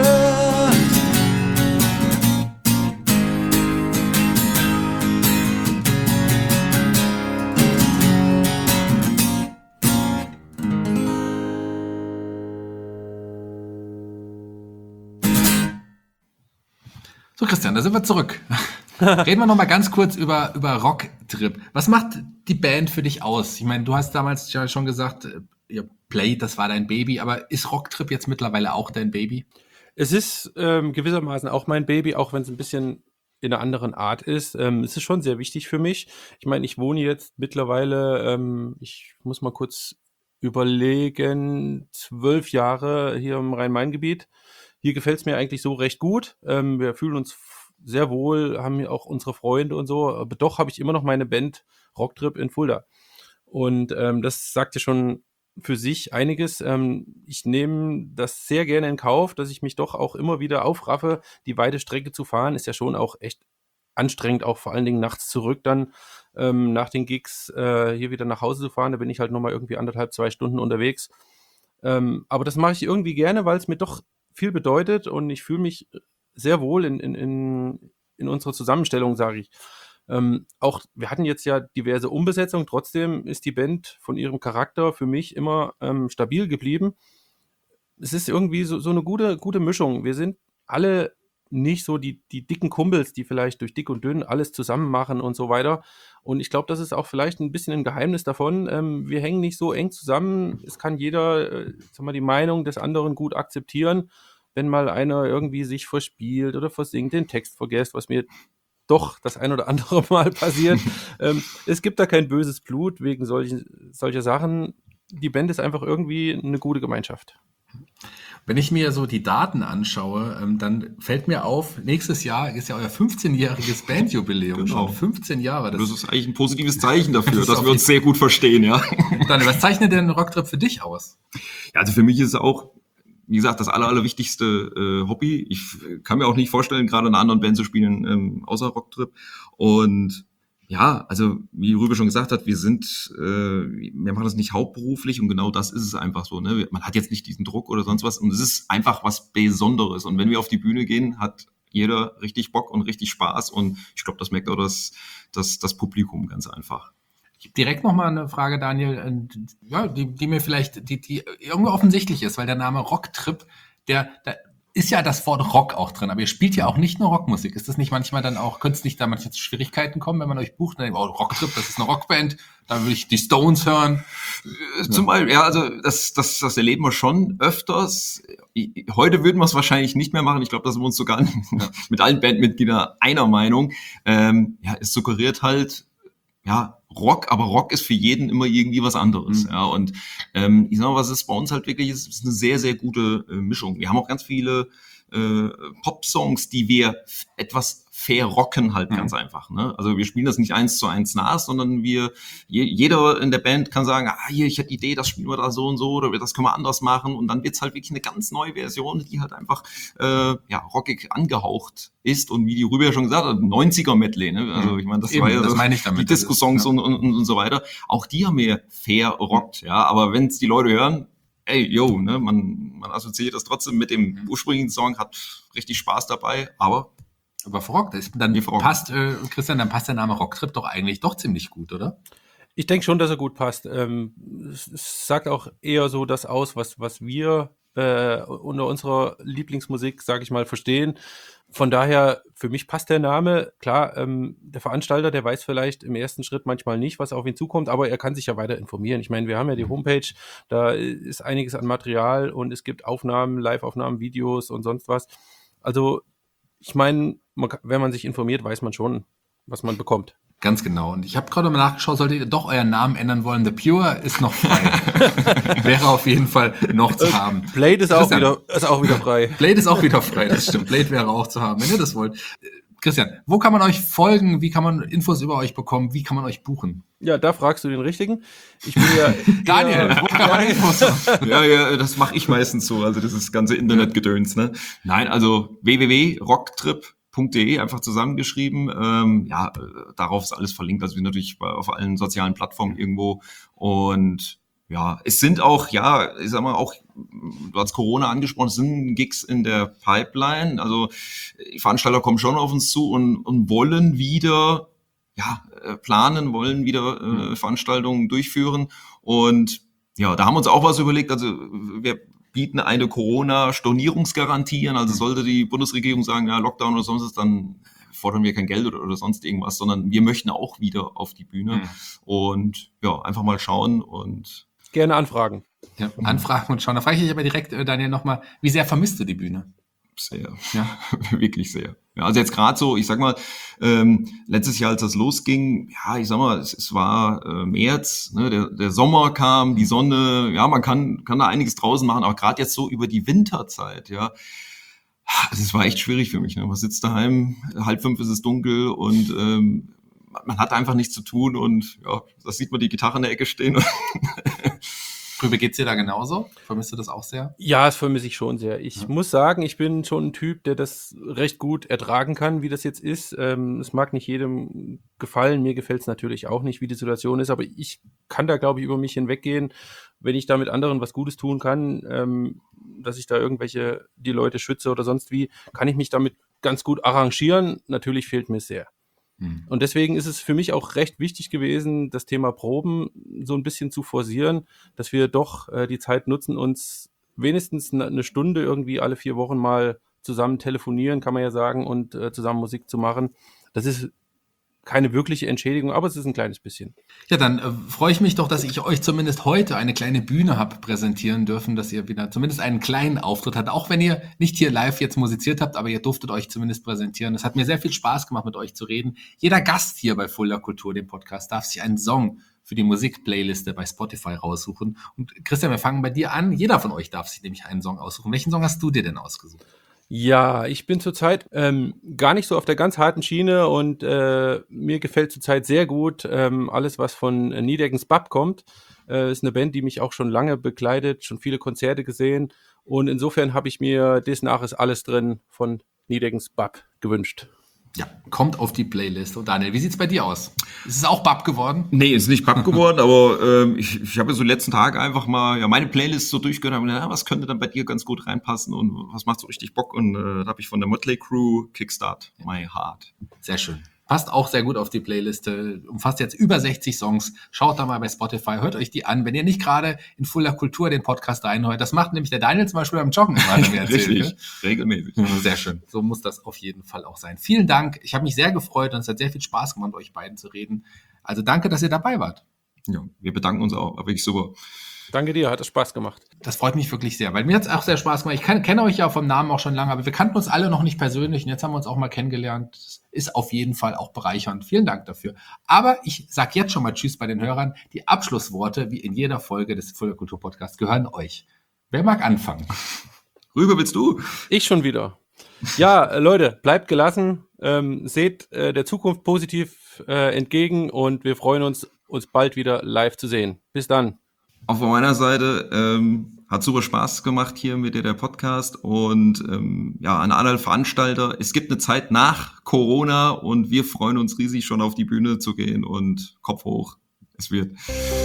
So, Christian, da sind wir zurück. Reden wir noch mal ganz kurz über Rocktrip. Was macht die Band für dich aus? Ich meine, du hast damals ja schon gesagt, Play, das war dein Baby, aber ist Rocktrip jetzt mittlerweile auch dein Baby? Es ist gewissermaßen auch mein Baby, auch wenn es ein bisschen in einer anderen Art ist. Es ist schon sehr wichtig für mich. Ich meine, ich wohne jetzt mittlerweile, ich muss mal kurz überlegen, 12 Jahre hier im Rhein-Main-Gebiet. Hier gefällt es mir eigentlich so recht gut. Wir fühlen uns sehr wohl, haben hier auch unsere Freunde und so. Aber doch habe ich immer noch meine Band Rocktrip in Fulda. Und das sagt ja schon für sich einiges. Ich nehme das sehr gerne in Kauf, dass ich mich doch auch immer wieder aufraffe, die weite Strecke zu fahren. Ist ja schon auch echt anstrengend, auch vor allen Dingen nachts zurück dann nach den Gigs hier wieder nach Hause zu fahren. Da bin ich halt nochmal irgendwie 1,5, 2 Stunden unterwegs. Aber das mache ich irgendwie gerne, weil es mir doch viel bedeutet und ich fühle mich sehr wohl in unserer Zusammenstellung, sage ich. Auch wir hatten jetzt ja diverse Umbesetzungen, trotzdem ist die Band von ihrem Charakter für mich immer stabil geblieben. Es ist irgendwie so eine gute Mischung. Wir sind alle nicht so die dicken Kumpels, die vielleicht durch dick und dünn alles zusammen machen und so weiter. Und ich glaube, das ist auch vielleicht ein bisschen ein Geheimnis davon. Wir hängen nicht so eng zusammen. Es kann jeder die Meinung des anderen gut akzeptieren. Wenn mal einer irgendwie sich verspielt oder versingt, den Text vergisst, was mir doch das ein oder andere Mal passiert. Es gibt da kein böses Blut wegen solcher Sachen. Die Band ist einfach irgendwie eine gute Gemeinschaft. Wenn ich mir so die Daten anschaue, dann fällt mir auf, nächstes Jahr ist ja euer 15-jähriges Bandjubiläum. Genau. Schon 15 Jahre. Das ist eigentlich ein positives Zeichen dafür, Das ist dass auf wir uns sehr gut verstehen, ja. Dann, was zeichnet denn Rocktrip für dich aus? Ja, also für mich ist es auch, wie gesagt, das allerwichtigste Hobby. Ich kann mir auch nicht vorstellen, gerade in einer anderen Band zu spielen, außer Rocktrip. Und ja, also wie Rübe schon gesagt hat, wir machen das nicht hauptberuflich und genau das ist es einfach so. Ne? Man hat jetzt nicht diesen Druck oder sonst was und es ist einfach was Besonderes. Und wenn wir auf die Bühne gehen, hat jeder richtig Bock und richtig Spaß und ich glaube, das merkt auch das Publikum ganz einfach. Ich habe direkt nochmal eine Frage, Daniel, ja, die mir vielleicht, die irgendwie offensichtlich ist, weil der Name Rocktrip, da ist ja das Wort Rock auch drin, aber ihr spielt ja auch nicht nur Rockmusik. Ist das nicht manchmal dann auch, könnte es nicht da manchmal zu Schwierigkeiten kommen, wenn man euch bucht und denkt, oh, Rocktrip, das ist eine Rockband, da will ich die Stones hören? Zumal, ja, also das erleben wir schon öfters. Heute würden wir es wahrscheinlich nicht mehr machen. Ich glaube, da sind wir uns sogar mit allen Bandmitgliedern einer Meinung. Ja, es suggeriert halt, ja, Rock, aber Rock ist für jeden immer irgendwie was anderes. Ja, und ich sag mal, was ist bei uns halt wirklich ist eine sehr, sehr gute Mischung. Wir haben auch ganz viele Pop-Songs, die wir etwas verrocken halt ganz einfach. Ne? Also wir spielen das nicht 1:1 nach, sondern jeder in der Band kann sagen, hier, ich hätte die Idee, das spielen wir da so und so oder das können wir anders machen und dann wird's halt wirklich eine ganz neue Version, die halt einfach rockig angehaucht ist und wie die Rübe ja schon gesagt hat, 90er-Medley. Ne? Also ich meine, das Eben, war ja das meine ich damit. die Disco-Songs und so weiter. Auch die haben wir verrockt, ja. Aber wenn es die Leute hören, ne, man assoziiert das trotzdem mit dem ursprünglichen Song, hat richtig Spaß dabei, aber verrockt ist. Dann passt, Christian, dann passt der Name Rocktrip doch eigentlich doch ziemlich gut, oder? Ich denke schon, dass er gut passt. Es sagt auch eher so das aus, was wir unter unserer Lieblingsmusik, sage ich mal, verstehen. Von daher, für mich passt der Name. Klar, der Veranstalter, der weiß vielleicht im ersten Schritt manchmal nicht, was auf ihn zukommt, aber er kann sich ja weiter informieren. Ich meine, wir haben ja die Homepage, da ist einiges an Material und es gibt Aufnahmen, Live-Aufnahmen, Videos und sonst was. Also, ich meine, wenn man sich informiert, weiß man schon, was man bekommt. Ganz genau. Und ich habe gerade mal nachgeschaut, solltet ihr doch euren Namen ändern wollen. The Pure ist noch frei. Wäre auf jeden Fall noch zu haben. Blade ist auch wieder frei. Blade ist auch wieder frei, das stimmt. Blade wäre auch zu haben, wenn ihr das wollt. Christian, wo kann man euch folgen? Wie kann man Infos über euch bekommen? Wie kann man euch buchen? Ja, da fragst du den Richtigen. Ich bin ja Daniel, wo kann man Infos haben? Ja, das mache ich meistens so, also das ist das ganze Internetgedöns, ne? Nein, also www.rocktrip.de, einfach zusammengeschrieben. Darauf ist alles verlinkt, also wir natürlich auf allen sozialen Plattformen irgendwo und ja, es sind auch, ich sag mal auch, du hast Corona angesprochen, es sind Gigs in der Pipeline, also die Veranstalter kommen schon auf uns zu und wollen wieder, wollen wieder Veranstaltungen durchführen und ja, da haben wir uns auch was überlegt, also wir bieten eine Corona-Stornierungsgarantie an, also sollte die Bundesregierung sagen, ja, Lockdown oder sonst was, dann fordern wir kein Geld oder sonst irgendwas, sondern wir möchten auch wieder auf die Bühne und ja, einfach mal schauen und gerne anfragen. Ja, anfragen und schauen. Da frage ich dich aber direkt, Daniel, nochmal, wie sehr vermisst du die Bühne? Sehr, wirklich sehr. Ja, also jetzt gerade so, ich sag mal, letztes Jahr, als das losging, ich sag mal, es war März, ne, der Sommer kam, die Sonne, ja, man kann da einiges draußen machen, aber gerade jetzt so über die Winterzeit, es war echt schwierig für mich. Ne? Man sitzt daheim, 4:30 ist es dunkel und man hat einfach nichts zu tun und ja, das sieht man die Gitarre in der Ecke stehen. Rübe, geht's dir da genauso? Vermisst du das auch sehr? Ja, das vermisse ich schon sehr. Ich muss sagen, ich bin schon ein Typ, der das recht gut ertragen kann, wie das jetzt ist. Es mag nicht jedem gefallen, mir gefällt es natürlich auch nicht, wie die Situation ist, aber ich kann da, glaube ich, über mich hinweggehen, wenn ich da mit anderen was Gutes tun kann, dass ich da die Leute schütze oder sonst wie, kann ich mich damit ganz gut arrangieren. Natürlich fehlt mir sehr. Und deswegen ist es für mich auch recht wichtig gewesen, das Thema Proben so ein bisschen zu forcieren, dass wir doch die Zeit nutzen, uns wenigstens eine Stunde irgendwie alle 4 Wochen mal zusammen telefonieren, kann man ja sagen, und zusammen Musik zu machen. Das ist keine wirkliche Entschädigung, aber es ist ein kleines bisschen. Ja, dann freue ich mich doch, dass ich euch zumindest heute eine kleine Bühne habe präsentieren dürfen, dass ihr wieder zumindest einen kleinen Auftritt habt, auch wenn ihr nicht hier live jetzt musiziert habt, aber ihr durftet euch zumindest präsentieren. Es hat mir sehr viel Spaß gemacht, mit euch zu reden. Jeder Gast hier bei Fulda Kultur, dem Podcast, darf sich einen Song für die Musikplayliste bei Spotify raussuchen. Und Christian, wir fangen bei dir an. Jeder von euch darf sich nämlich einen Song aussuchen. Welchen Song hast du dir denn ausgesucht? Ja, ich bin zurzeit gar nicht so auf der ganz harten Schiene und mir gefällt zurzeit sehr gut alles, was von Niedeckens Bab kommt. Ist eine Band, die mich auch schon lange begleitet, schon viele Konzerte gesehen und insofern habe ich mir Des nach ist alles drin von Niedeckens Bab gewünscht. Ja, kommt auf die Playlist. Und Daniel, wie sieht's bei dir aus? Ist es auch Bab geworden? Nee, ist nicht Bab geworden, aber ich habe ja so letzten Tag einfach mal meine Playlist so durchgehört und gedacht, was könnte dann bei dir ganz gut reinpassen und was macht so richtig Bock? Und da habe ich von der Mötley Crüe Kickstart My Heart. Sehr schön. Passt auch sehr gut auf die Playliste, umfasst jetzt über 60 Songs. Schaut da mal bei Spotify, hört euch die an, wenn ihr nicht gerade in Fulda Kultur den Podcast reinhört. Das macht nämlich der Daniel zum Beispiel beim Joggen immer erzählt. Richtig, regelmäßig. Sehr schön. So muss das auf jeden Fall auch sein. Vielen Dank. Ich habe mich sehr gefreut und es hat sehr viel Spaß gemacht, mit euch beiden zu reden. Also danke, dass ihr dabei wart. Ja, wir bedanken uns auch. War wirklich super. Danke dir, hat es Spaß gemacht. Das freut mich wirklich sehr, weil mir hat es auch sehr Spaß gemacht. Ich kenne euch ja vom Namen auch schon lange, aber wir kannten uns alle noch nicht persönlich und jetzt haben wir uns auch mal kennengelernt. Das ist auf jeden Fall auch bereichernd. Vielen Dank dafür. Aber ich sage jetzt schon mal Tschüss bei den Hörern. Die Abschlussworte, wie in jeder Folge des Fulda Kultur Podcasts, gehören euch. Wer mag anfangen? Rübe, willst du? Ich schon wieder. Ja, Leute, bleibt gelassen, seht der Zukunft positiv entgegen und wir freuen uns bald wieder live zu sehen. Bis dann. Auch von meiner Seite hat super Spaß gemacht hier mit dir der Podcast und an alle Veranstalter. Es gibt eine Zeit nach Corona und wir freuen uns riesig schon auf die Bühne zu gehen und Kopf hoch. Es wird.